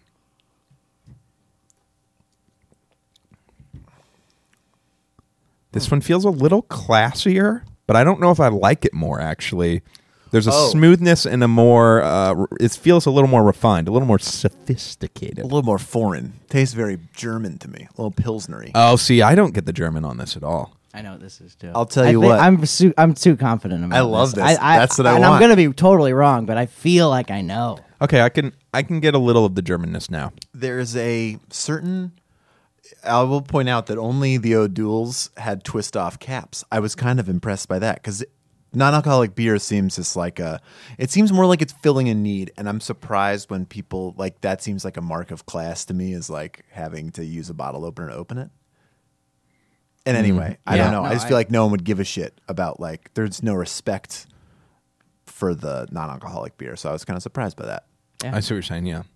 This one feels a little classier, but I don't know if I like it more, actually. There's a Oh. smoothness and a more, uh, r- it feels a little more refined, a little more A sophisticated. little more foreign. Tastes very German to me. A little pilsnery. Oh, see, I don't get the German on this at all. I know what this is too. I'll tell I you think what. I'm su- I'm too confident about I love this. I, I, That's what I and want. I'm gonna be totally wrong, but I feel like I know. Okay, I can I can get a little of the Germanness now. There's a certain. I will point out that only the O'Douls had twist off caps. I was kind of impressed by that because non-alcoholic beer seems just like a. It seems more like it's filling a need, and I'm surprised when people like that. Seems like a mark of class to me is like having to use a bottle opener to open it. And anyway, I Yeah. don't know. No, I just I- feel like no one would give a shit about like. There's no respect for the non-alcoholic beer, so I was kind of surprised by that. I see what you're saying. Yeah.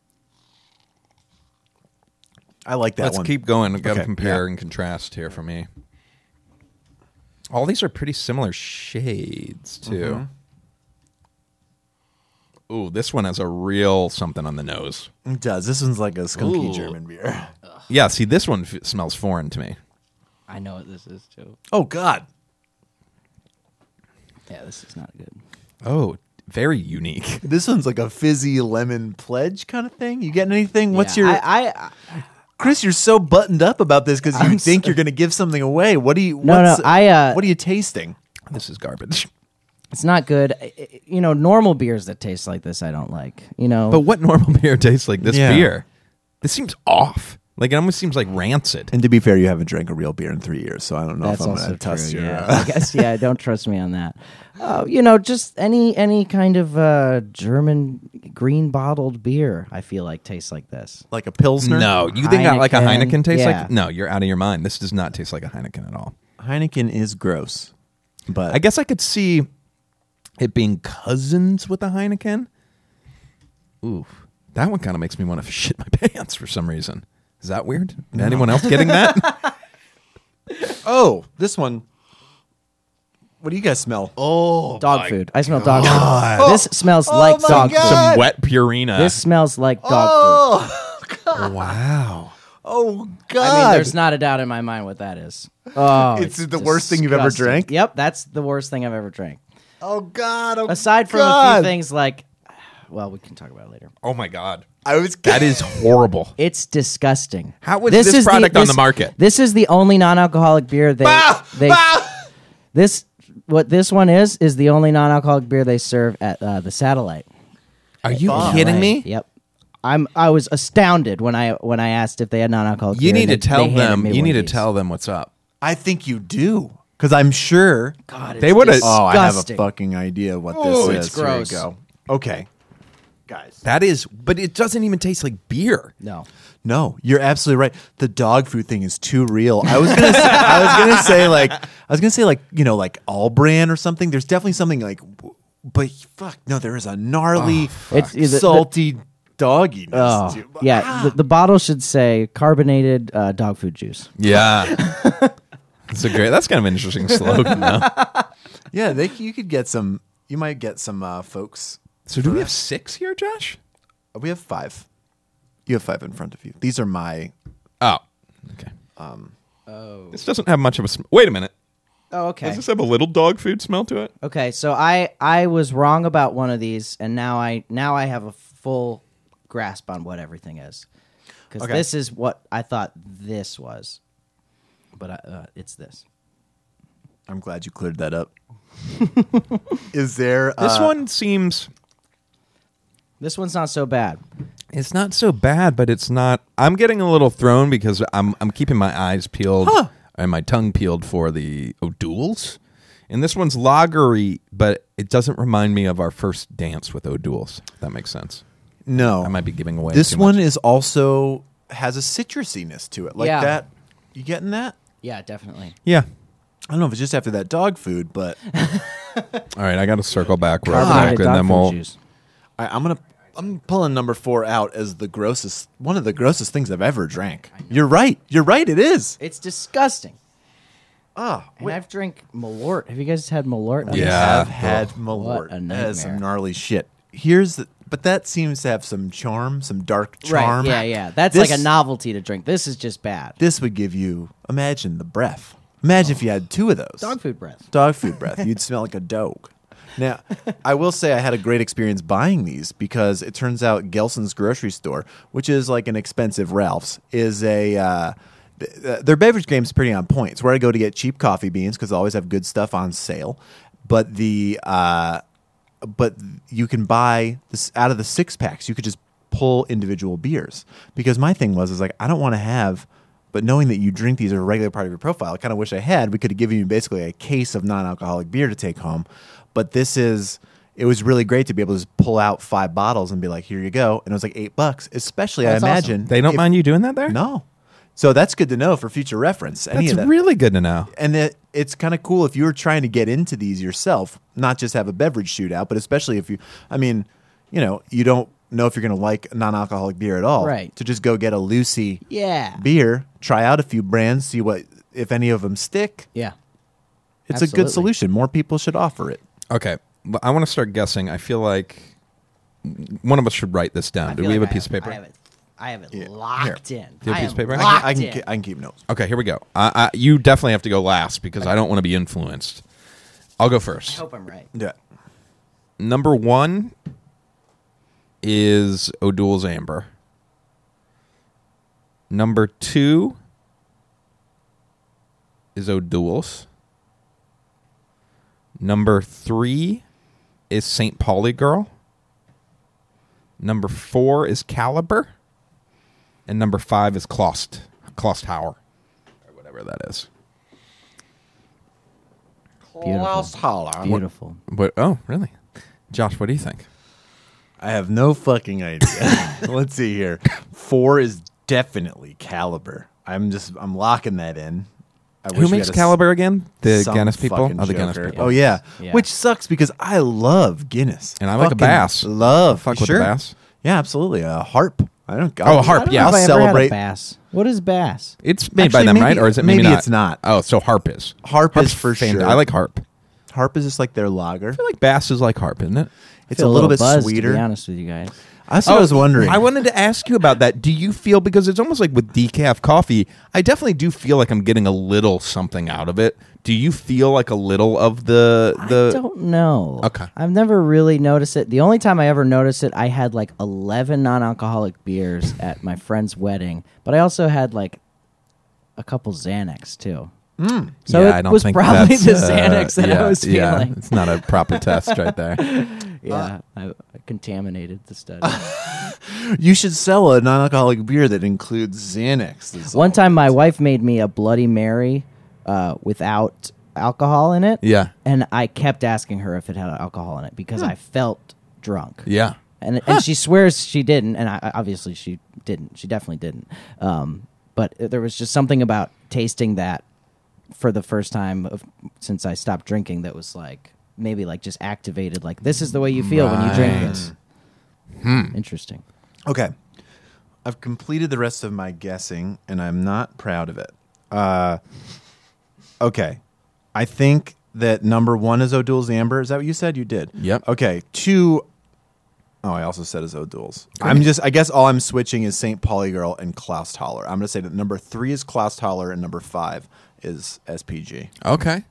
I like that Let's one. keep going. We've got to Okay, compare yeah. and contrast here for me. All these are pretty similar shades too. Mm-hmm. Ooh, this one has a real something on the nose. It does. This one's like a skunky Ooh. German beer. Yeah, see, this one f- smells foreign to me. I know what this is too. Oh God. Yeah, this is not good. Oh, very unique. This one's like a fizzy lemon pledge kind of thing. You getting anything? What's Yeah, your I, I, I Chris? You're so buttoned up about this because you I'm think so- you're going to give something away. What do you? No, no, what's, I, uh, what are you tasting? This is garbage. it's not good. I- I- You know, normal beers that taste like this, I don't like. You know, But what normal beer tastes like this Yeah. beer? This seems off. Like it almost seems like rancid. And to be fair, you haven't drank a real beer in three years, so I don't know that's if I'm also going to test true. your. Yeah, uh, I guess. Yeah, don't trust me on that. Uh, you know, just any any kind of uh, German green bottled beer, I feel like tastes like this. like a pilsner. No, you think that like a Heineken, Heineken tastes yeah. like? No, you're out of your mind. This does not taste like a Heineken at all. Heineken is gross, but I guess I could see it being cousins with a Heineken. Ooh, that one kind of makes me want to shit my pants for some reason. Is that weird? Anyone else getting that? oh, this one. What do you guys smell? Oh, Dog food. I smell dog food. This smells like my dog God. food. some wet Purina. This smells like dog Oh, wow. oh food. God! I mean, there's not a doubt in my mind what that is. Oh, It's the worst thing you've ever disgusting. drank? Yep, that's the worst thing I've ever drank. oh God! Oh, Aside from a God. few things like, well, we can talk about it later. Oh my God. I was. That is horrible. It's disgusting. How was this product on the market? This is the only non-alcoholic beer they Bah! they Bah! this what this one is is the only non-alcoholic beer they serve at uh, the Satellite. Are you in kidding L A. me? Yep. I'm I was astounded when I when I asked if they had non-alcoholic You beer. need and to they- tell they handed them. me You one need of to these. tell them what's up. I think you do because I'm sure. God, it's They would've- Oh, I have a disgusting. fucking idea what this Oh, is. it's Here gross. you go. Okay, guys. That is, but it doesn't even taste like beer. No. No, you're absolutely right. The dog food thing is too real. I was gonna, say, I was gonna say like, I was gonna say like, you know, like all brand or something. There's definitely something like, but fuck, no, there is a gnarly, It's either- the- salty dogginess. Oh, to- yeah. Ah. The, the bottle should say carbonated uh, dog food juice. Yeah. That's a great. That's kind of an interesting slogan, though. yeah. They, you could get some. You might get some uh, folks. So, do we have six here, Josh? We have five. You have five in front of you. These are my. Oh, okay. Um. Oh, this doesn't have much of a. Sm- Wait a minute. Oh, okay. Does this have a little dog food smell to it? Okay, so I I was wrong about one of these, and now I now I have a full grasp on what everything is, because Okay. this is what I thought this was, but I, uh, it's this. I'm glad you cleared that up. is there This uh, one seems. This one's not so bad. It's not so bad, but it's not. I'm getting a little thrown because I'm I'm keeping my eyes peeled Huh. and my tongue peeled for the O'Douls. And this one's lagery, but it doesn't remind me of our first dance with O'Douls. If that makes sense. No, I might be giving away. This too one much. is also has a citrusiness to it, like Yeah. that. You getting that? Yeah, definitely. Yeah. I don't know if it's just after that dog food, but All right, I got to circle back real Carbonated quick, dog and then food we'll. juice. I, I'm gonna I'm pulling number four out as the grossest, one of the grossest things I've ever drank. You're right. You're right. It is. It's disgusting. Ah, And I've drank Malort. Have you guys had Malort? on Yeah. this? I've had Malort. What a That is some nightmare. gnarly shit. Here's the, but that seems to have some charm, some dark charm. Right. Yeah, yeah. That's This- like a novelty to drink. This is just bad. This would give you. Imagine the breath. Imagine if you had two of those. Dog food breath. Dog food breath. You'd smell like a dog. Now, I will say I had a great experience buying these because it turns out Gelson's grocery store, which is like an expensive Ralph's, is a uh, th- their beverage game's pretty on point. It's where I go to get cheap coffee beans because they always have good stuff on sale. But the uh, but you can buy this out of the six packs. You could just pull individual beers because my thing was is like I don't want to have But knowing that you drink these are a regular part of your profile, I kind of wish I had. We could have given you basically a case of non-alcoholic beer to take home. But this is, it was really great to be able to just pull out five bottles and be like, here you go. And it was like eight bucks, especially That's I awesome. imagine. They don't if- mind you doing that there? No. So that's good to know for future reference. Any That's of that. really good to know. And that it's kind of cool if you were trying to get into these yourself, not just have a beverage shootout, but especially if you, I mean, you know, you don't know if you're going to like non-alcoholic beer at all. Right. To just go get a Lucy Yeah. beer, try out a few brands, see what if any of them stick. Yeah. It's a Absolutely. good solution. More people should offer it. Okay. Well, I want to start guessing. I feel like one of us should write this down. I Do feel we have like a piece of I paper? I have it. I have it Yeah. locked in. Do you have a I piece of am paper? I can- locked I can in. ke- I can keep notes. Okay, here we go. I, I, you definitely have to go last because I don't want to be influenced. I'll go I first. hope I'm right. Yeah. Number one is O'Doul's Amber. Number two is O'Doul's. Number three is Saint Pauli Girl. Number four is Caliber. And number five is Klost. Klost Tower. Or whatever that is. Beautiful. Beautiful. What, oh, really? Josh, what do you think? I have no fucking idea. Let's see here. Four is definitely Caliber. I'm just I'm locking that in. I Who wish we makes had a s- Caliber again? The some Guinness people? fucking Oh, the Guinness joker. people. Oh yeah. Yeah. Which sucks because I love Guinness. And I like a Fucking bass. Love. Fuck with sure. the bass. Yeah, absolutely. A harp. I don't Oh, a harp, I don't yeah. know I'll if I ever celebrate. had a bass. What is bass? It's made by Actually, them, maybe- right? Or is it maybe, maybe not? it's not. Oh, so harp is. Harp Harp's is for fan- sure. I like harp. Harp is just like their lager. I feel like bass is like harp, isn't it? It's I feel a little bit buzzed, sweeter. To be honest with you guys. That's what I was wondering. I wanted to ask you about that. Do you feel, because it's almost like with decaf coffee, I definitely do feel like I'm getting a little something out of it. Do you feel like a little of the the? I don't know. Okay. I've never really noticed it. The only time I ever noticed it, I had like eleven non-alcoholic beers at my friend's wedding, but I also had like a couple Xanax too. Mm. So yeah, it I don't was think probably that's, the uh, Xanax that yeah, I was yeah, feeling. it's not a proper test right there. Yeah, I, I contaminated the study. You should sell a non-alcoholic beer that includes Xanax. That's One all. time, my wife made me a Bloody Mary uh, without alcohol in it. Yeah, And I kept asking her if it had alcohol in it because I felt drunk. yeah. And and she swears she didn't, and I, obviously she didn't. She definitely didn't. Um, but there was just something about tasting that for the first time of, since I stopped drinking that was like maybe like just activated. Like this is the way you feel when you drink Right. this. Interesting. Okay. I've completed the rest of my guessing, and I'm not proud of it. Uh, okay. I think that number one is O'Doul's Amber. Is that what you said? You did. Yep. Okay. Two. Oh, I also said is O'Doul's. I'm just. I guess all I'm switching is Saint Pauli Girl and Klaus Toller. I'm going to say that number three is Klaus Toller and number five is S P G. Okay.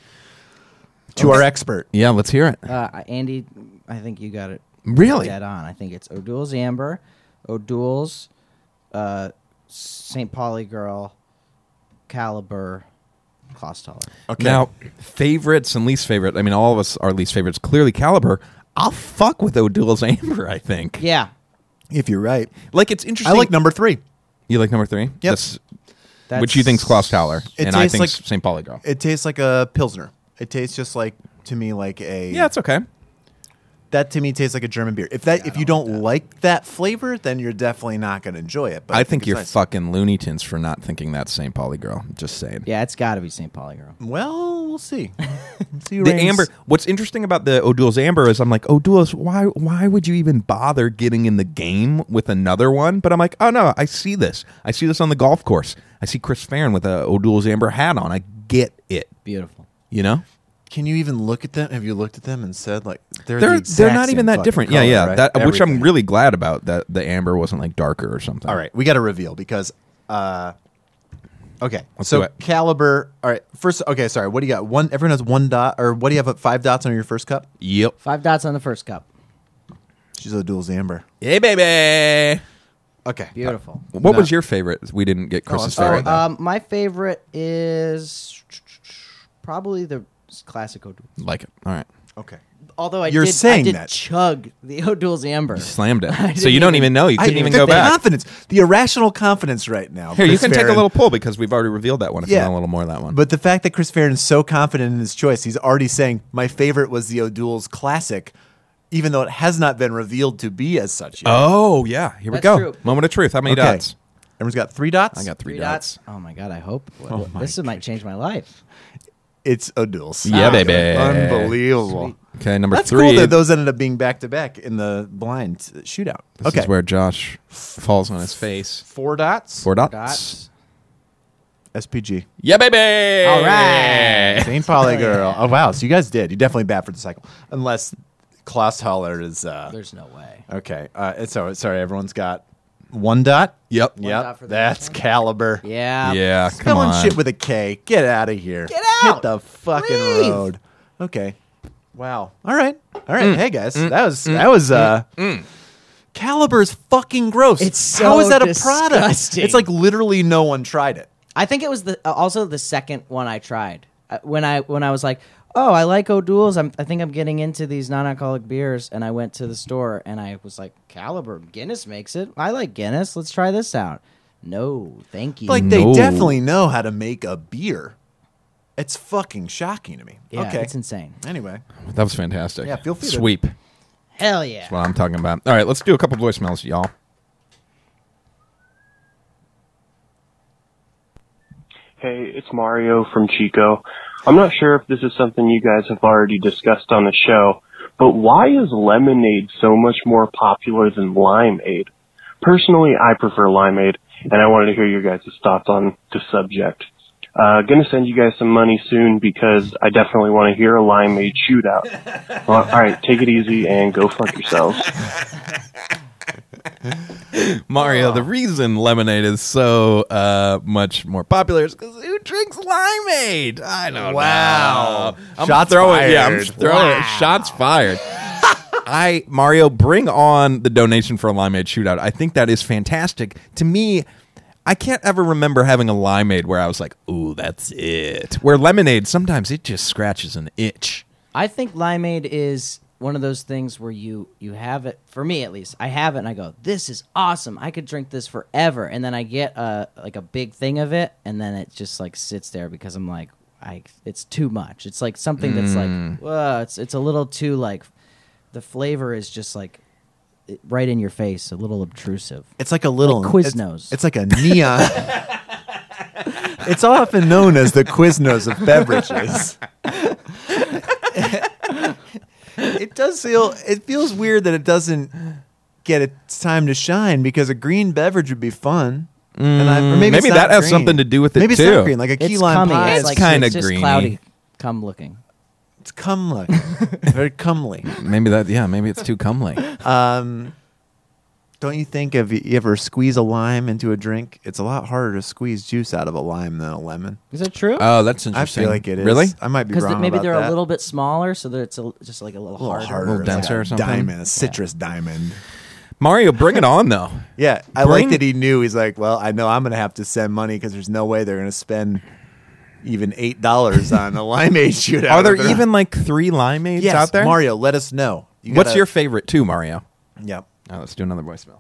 To our expert. Yeah, let's hear it. Uh, Andy, I think you got it Really? dead on. I think it's O'Doul's Amber, O'Doul's, uh, Saint Pauli Girl, Caliber, Klostaller. Okay. Now, favorites and least favorite. I mean, all of us are least favorites. Clearly, Caliber. I'll fuck with O'Doul's Amber. I think. Yeah. if you're right, Like it's I interesting. like number three. You like number three? Yep. That's, That's, which you think's Klaus Toller, It and I tastes think like- Saint Pauli Girl. It tastes like a pilsner. It tastes just like to me like a Yeah, it's okay. that to me tastes like a German beer. If that if you don't like that flavor, then you're definitely not going to enjoy it. But I think it's you're nice. fucking Looney Tunes for not thinking that's Saint Pauli Girl. Just saying. Yeah, it's got to be Saint Pauli Girl. Well, we'll see. see who The reigns. amber. What's interesting about the O'Doul's Amber is I'm like, O'Doul's. Why? Why would you even bother getting in the game with another one? But I'm like, oh no, I see this. I see this on the golf course. I see Chris Farron with a O'Doul's Amber hat on. I get it. Beautiful. You know, Can you even look at them? Have you looked at them and said like they're they're the they're exact not even same that fucking different. color, yeah, yeah. right? That, which I'm Everything. really glad about. That the amber wasn't like darker or something. All right, we got to reveal because uh okay. Let's so do it. Caliber. All right. First, okay, sorry. What do you got? One everyone has one dot or what do you have? Five dots on your first cup? Yep. Five dots on the first cup. She's O'Doul's Amber. Hey, baby. Okay. Beautiful. What No. was your favorite? We didn't get Chris's I'm sorry. favorite. Um, my favorite is probably the classic O'Doul. Like it. All right. Okay. Although I You're did, saying I did that. chug the O'Doul's Amber. Slammed it. I So you didn't don't even- even know. You couldn't I- even the go back. confidence, the irrational confidence right now. Here, you Chris can take a Farron. little pull because we've already revealed that one. If Yeah. you want a little more of that one. But the fact that Chris Farron is so confident in his choice, he's already saying my favorite was the O'Doul's Classic, even though it has not been revealed to be as such yet. oh yeah, here we That's go. true. Moment of truth. How many Okay. dots? Everyone's got three dots. I got three, Three dots. dots. Oh my god! I hope Oh my this might change my life. It's O'Doul's. Yeah, baby. Unbelievable. Okay, number That's three. cool that those ended up being back to back in the blind shootout. This okay, is where Josh falls on his face. four dots. Four dots. Dots. S P G. Yeah, baby. All right. Saint Pauli Hell girl. yeah. Oh wow, so you guys did. You definitely bat for the cycle, unless Klaus Holler is. Uh, There's no way. okay, uh, it's so sorry. Everyone's got one dot. Yep. Yep, dot for the that's next one. caliber. Yeah. Yeah. Come Spelling on. shit with a K. Get out of here. Get out. Hit the fucking Leave. road. Okay. Wow. All right. All Mm. right. Hey guys, that was that was uh. Caliber is fucking gross. It's How so is that a product? disgusting. It's like literally no one tried it. I think it was the uh, also the second one I tried uh, when I when I was like, oh, I like O'Doul's. I'm, I think I'm getting into these non-alcoholic beers, and I went to the store and I was like, Caliber, Guinness makes it. I like Guinness. Let's try this out. No, thank you. Like they No. definitely know how to make a beer. It's fucking shocking to me. yeah, okay. it's insane. Anyway, That was fantastic. Yeah, feel free to- Sweep. Hell yeah. That's what I'm talking about. All right, let's do a couple voicemails, y'all. Hey, it's Mario from Chico. I'm not sure if this is something you guys have already discussed on the show, but why is lemonade so much more popular than limeade? Personally, I prefer limeade, and I wanted to hear your guys' thoughts on the subject. Uh, gonna send you guys some money soon because I definitely want to hear a limeade shootout. Well, alright, take it easy and go fuck yourselves. Mario, the reason lemonade is so uh, much more popular is because who drinks limeade? I don't Wow. know. I'm Shots throwing, Yeah, I'm fired. throwing Wow. shots fired. I Mario, bring on the donation for a limeade shootout. I think that is fantastic. To me, I can't ever remember having a limeade where I was like, "Ooh, that's it." Where lemonade, sometimes it just scratches an itch. I think limeade is one of those things where you you have it, for me at least, I have it and I go, this is awesome, I could drink this forever, and then I get a like a big thing of it, and then it just like sits there because I'm like, I it's too much. It's like something that's like, whoa, it's it's a little too like, the flavor is just like it- right in your face, a little obtrusive. it's like a little Like Quiznos. It's, it's like a neon. It's often known as the Quiznos of beverages. It does feel. It feels weird that it doesn't get its time to shine because a green beverage would be fun. And I, or maybe Maybe it's that not has green. something to do with it, Maybe it's too. not green, like a key It's lime cummy. pie. It's, It's like, kinda it's just greeny. cloudy, cum looking. It's comely, very comely. Maybe that, yeah, maybe it's too comely. Um, don't you think if you ever squeeze a lime into a drink, it's a lot harder to squeeze juice out of a lime than a lemon? Is that true? Oh, that's I interesting. feel like it is. Really? I might be Because wrong maybe about they're that. a little bit smaller, so that it's a, just like a little, A little harder. harder, A little It's like denser a or something? Diamond, a citrus diamond. Mario, bring it on, though. Yeah, I Bring- like that he knew. He's like, well, I know I'm going to have to send money because there's no way they're going to spend even eight dollars on a limeade shootout. Are there If they're- even like three limeades yes, out there? Mario, let us know. You What's gotta- your favorite, too, Mario? Yep. Oh, let's do another voicemail.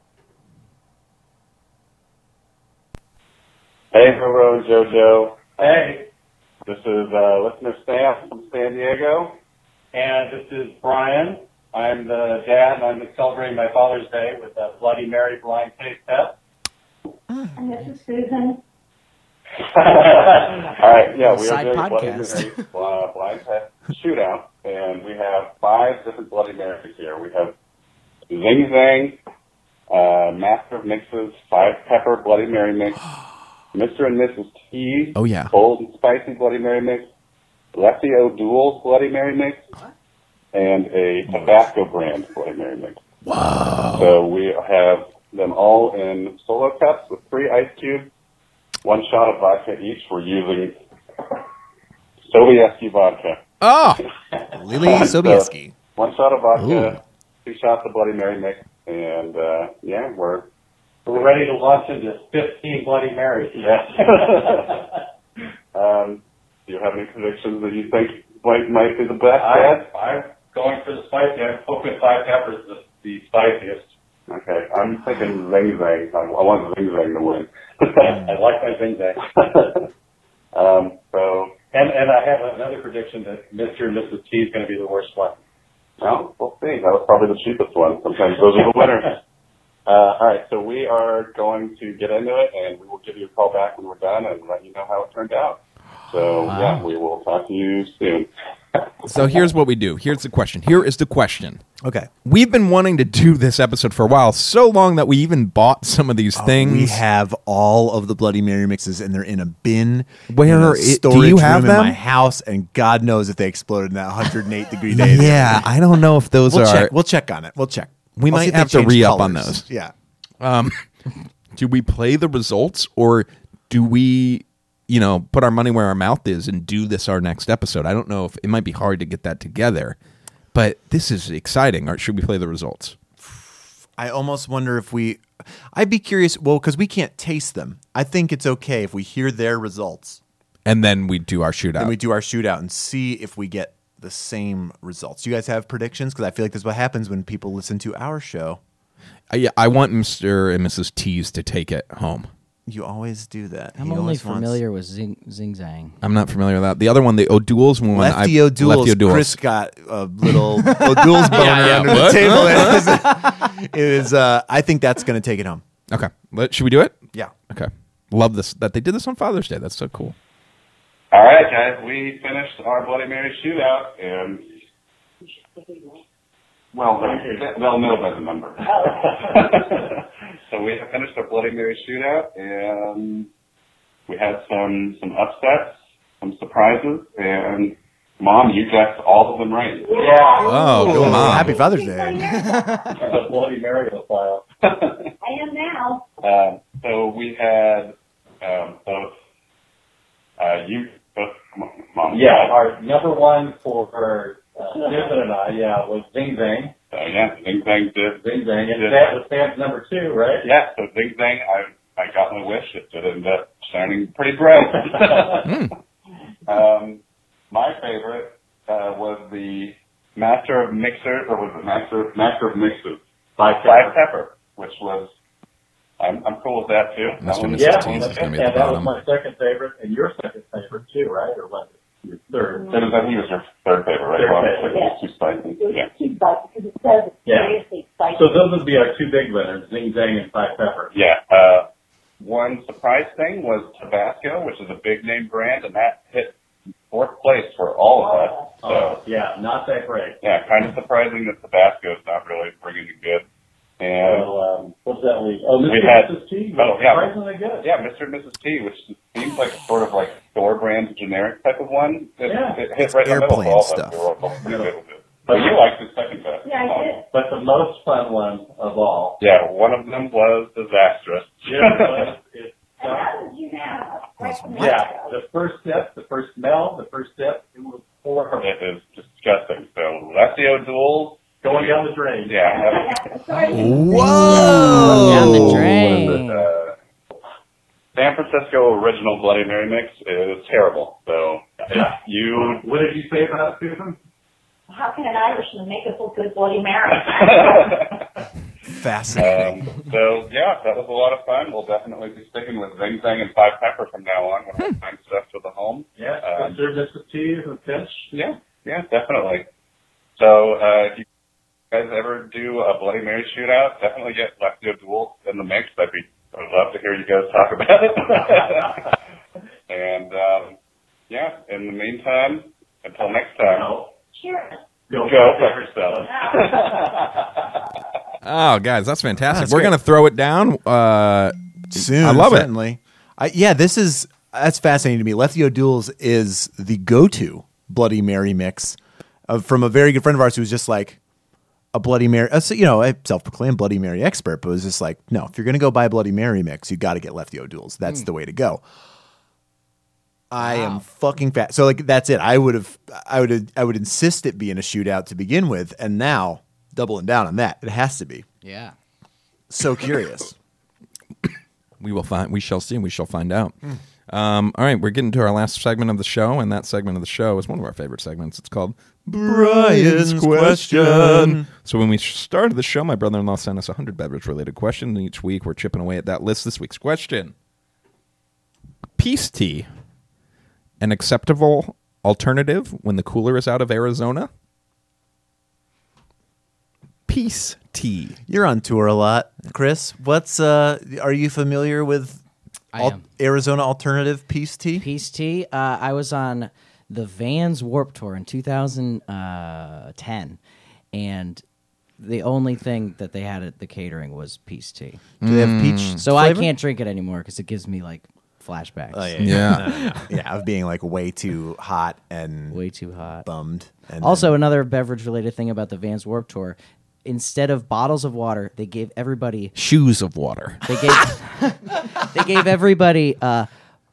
Hey, Roro and JoJo. Hey. This is uh, listener Sam from San Diego. And this is Brian. I'm the dad, and I'm celebrating my Father's Day with a Bloody Mary blind taste test. And this is Susan. All right, yeah, we are Side doing a Bloody podcast. Mary uh, blind test shootout, and we have five different Bloody Marys here. We have Zing Zang, uh, Master of Mixes, Five Pepper Bloody Mary Mix, Mister and Missus T, Oh, yeah. Bold and Spicy Bloody Mary Mix, Lefty O'Doul's Bloody Mary Mix, and a Tabasco brand Bloody Mary Mix. Wow. So we have them all in solo cups with three ice cubes, one shot of vodka each. We're using Sobieski vodka. Oh, Lily Sobieski. So, one shot of vodka, two shots of Bloody Mary Mix, and uh, yeah, we're we're ready to launch into fifteen Bloody Marys. Yes. um, do you have any predictions that you think might might be the best? I I going for the spicy. I'm hoping five peppers is the, the spiciest. Okay, I'm thinking Zing Zang. I, I want Zing Zang to win. I like my Zing Zang. um, so, and, and I have another prediction that Mister and Missus T is going to be the worst one. Well, we'll see. That was probably the cheapest one. Sometimes those are the winners. Uh, all right, so we are going to get into it, and we will give you a call back when we're done and let you know how it turned out. So, wow. yeah, we will talk to you soon. So here's what we do. Here's the question. Here is the question. Okay. We've been wanting to do this episode for a while, so long that we even bought some of these Oh, things. we have all of the Bloody Mary mixes, and they're in a bin. Where in a it- storage do you have room them? in my house? And God knows if they exploded in that one hundred eight degree day. Yeah, I don't know if those we'll are. check. We'll check on it. We'll check. We I'll see might if they have to change re-up on colors. those. Yeah. Um, do we play the results, or do we, you know, put our money where our mouth is and do this our next episode? I don't know if it might be hard to get that together, but this is exciting. Or should we play the results? I almost wonder if we. I'd be curious. Well, because we can't taste them. I think it's okay if we hear their results And then we do our shootout. and we do our shootout and see if we get the same results. Do you guys have predictions? Because I feel like that's what happens when people listen to our show. I, yeah, I want Mister and Missus T's to take it home. You always do that. I'm He only always wants- familiar with Zing, Zing Zang. I'm not familiar with that. The other one, the O'Doul's one. Lefty I, O'Doul's. Lefty O'Doul's. Chris got a little O'Doul's boner yeah, under what? the table. It is. It is uh, I think that's going to take it home. Okay, Let, should we do it? Yeah. Okay, love this that they did this on Father's Day. That's so cool. All right, guys, we finished our Bloody Mary shootout, and well, they'll, they'll know by the number. So we have finished our Bloody Mary shootout, and we had some some upsets, some surprises, and Mom, you guessed all of them right. Yeah. Oh, go Mom. Happy Father's Day. The Bloody Mary file. I am now. Um, so we had um, both. Uh, you both. Mom. Yeah, our number one for uh, Susan and I, yeah, was Zing Zang. So yeah, Zing Zang did. Zing Zang, and did- that was Sam's number two, right? Yeah, so Zing Zang, I I got my wish. It did end up shining pretty bright. um, my favorite uh, was the Master of Mixers, or was it Master Master of Mixes? Five Five Pepper, which was I'm I'm cool with that too. That Mister one- Missus Yeah, T's and is gonna be at the that was bottom. my second favorite, and your second favorite too, right? Or was it your third? That was, I think it was your third favorite, right? Third Well, favorite, it was too spicy. It was Yeah. too spicy because it says it's Yeah. seriously spicy. So those would be our two big winners, Zing Zang and Five Pepper. Yeah. Uh, one surprise thing was Tabasco, which is a big name brand, and that hit fourth place for all of us. So, Oh, yeah, not that great. yeah, kind of surprising that Tabasco is not really bringing it good. And So, um, what's that leave? Oh, We Mister had- and Missus T. oh, yeah. Surprisingly good. yeah, Mister and Missus T, which seems like sort of like store brand generic type of one. It, Yeah. it hit right in the middle of airplane all of us. stuff. We were all pretty good with it. But you liked the second best. Yeah, I did. But the most fun one of all. Yeah, one of them was disastrous. Yeah, it's, And how did you know? Right from the yeah, get-go. the first sip, the first smell, the first sip, it was horrible. It is disgusting. So Lefty O'Doul's, Going down the drain. yeah. I'm sorry. Whoa. Down the What is drain. it? Uh, San Francisco Original Bloody Mary Mix is terrible. So if you, What did you say about it, Susan? How can an Irishman make us look good Bloody Mary? Fascinating. um, so yeah, that was a lot of fun. We'll definitely be sticking with Zing Zang and Five Pepper from now on when we find stuff for the home. Yeah, Um, Mister and Missus T and Finch. Yeah, yeah, definitely. So uh, if you guys ever do a Bloody Mary shootout, definitely get Lefty O'Doul in the mix. I'd be, I'd love to hear you guys talk about it. And um, yeah, in the meantime, until next time, No. Cheers. Go, go fuck yourself. Oh, guys, that's fantastic. That's We're great. gonna throw it down. Uh, Soon, I love it. certainly. I, yeah, this is that's fascinating to me. Lefty O'Doul's is the go-to Bloody Mary mix uh, from a very good friend of ours who was just like a Bloody Mary, uh, so, you know, a self-proclaimed Bloody Mary expert, but was just like, no, if you're going to go buy a Bloody Mary mix, you got to get Lefty O'Doul's. That's the way to go. I am fucking fat. So like that's it. I would have, I would, have, I would insist it being a shootout to begin with, and now doubling down on that, it has to be. Yeah. So curious. we will find. We shall see. We shall find out. Um, all right, we're getting to our last segment of the show, and that segment of the show is one of our favorite segments. It's called Brian's Question. So when we started the show, my brother-in-law sent us one hundred beverage-related questions, and each week we're chipping away at that list. This week's question: Peace tea, an acceptable alternative when the cooler is out of Arizona? Peace tea. You're on tour a lot, Chris. What's uh? Are you familiar with I al- am. Arizona alternative peace tea? Peace tea. Uh, I was on the Vans Warped Tour in two thousand ten, and the only thing that they had at the catering was peace tea. Do they have peach? So flavor? I can't drink it anymore because it gives me like flashbacks. Oh yeah, Yeah. yeah, No, no, no. yeah, of being like way too hot and Way too hot. bummed. And Also, then- another beverage-related thing about the Vans Warped Tour: instead of bottles of water, they gave everybody Shoes of water. they gave they gave everybody uh,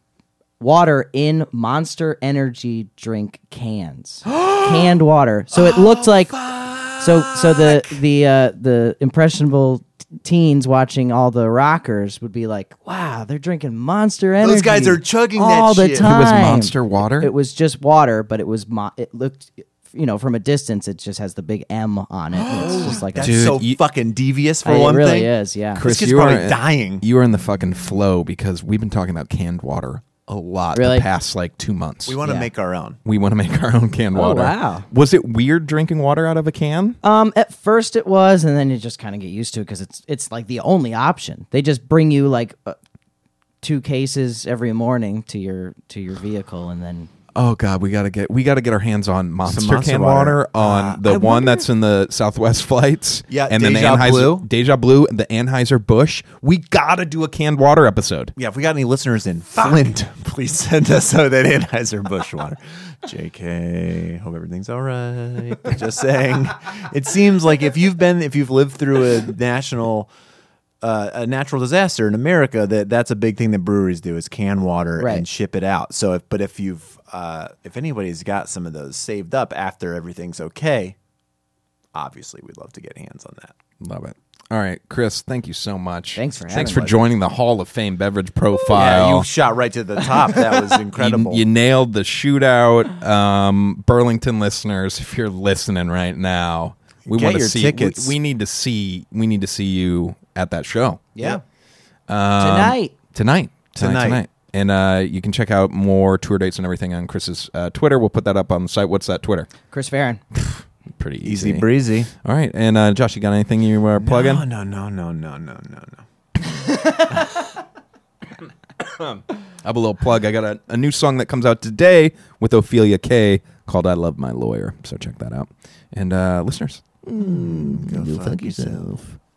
water in Monster Energy drink cans, canned water. So it looked like so so the the uh, the impressionable t- teens watching all the rockers would be like, "Wow, they're drinking Monster Energy." Those guys are chugging that all the shit. It was time. It was Monster water? It was just water, but it was mo- it looked. You know, from a distance, it just has the big M on it. and It's just like that's a, Dude, so you- fucking devious for it one really thing. is. Yeah, Chris, kid's you probably are dying. You are in the fucking flow because we've been talking about canned water a lot Really? the past like two months. We want to Yeah. make our own. We want to make our own canned Oh, water. wow. Was it weird drinking water out of a can? Um, at first it was, and then you just kind of get used to it because it's it's like the only option. They just bring you like uh, two cases every morning to your to your vehicle, and then Oh God, we gotta get we gotta get our hands on Monster, Monster canned water. water, on Uh, the I one wonder- that's in the Southwest flights. Yeah, and then the Deja Anheuser Blue. Deja Blue, the Anheuser Busch. We gotta do a canned water episode. Yeah, if we got any listeners in Flint, please send us so that Anheuser Busch water. J K, hope everything's all right. Just saying. It seems like if you've been, if you've lived through a national, uh, a natural disaster in America, that that's a big thing that breweries do is can water Right. and ship it out. So, if but if you've, uh, if anybody's got some of those saved up after everything's okay, obviously we'd love to get hands on that. Love it. All right, Chris, thank you so much. Thanks for Thanks having for me. joining the Hall of Fame beverage profile. Yeah, you shot right to the top. That was incredible. You, you nailed the shootout. Um, Burlington listeners, if you're listening right now, we Get want to your see. tickets. We, we need to see. We need to see you at that show yeah, um, tonight. Tonight, tonight, Tonight. tonight. And uh, you can check out more tour dates and everything on Chris's uh, Twitter. We'll put that up on the site. What's that Twitter? Chris Farron. Pretty easy. Easy breezy. All right, and uh, Josh, you got anything you are plugging? No, no, no, no, no, no, no, no. I have a little plug. I got a, a new song that comes out today with Ophelia K called I Love My Lawyer. So check that out. And uh, listeners, Go fuck yourself.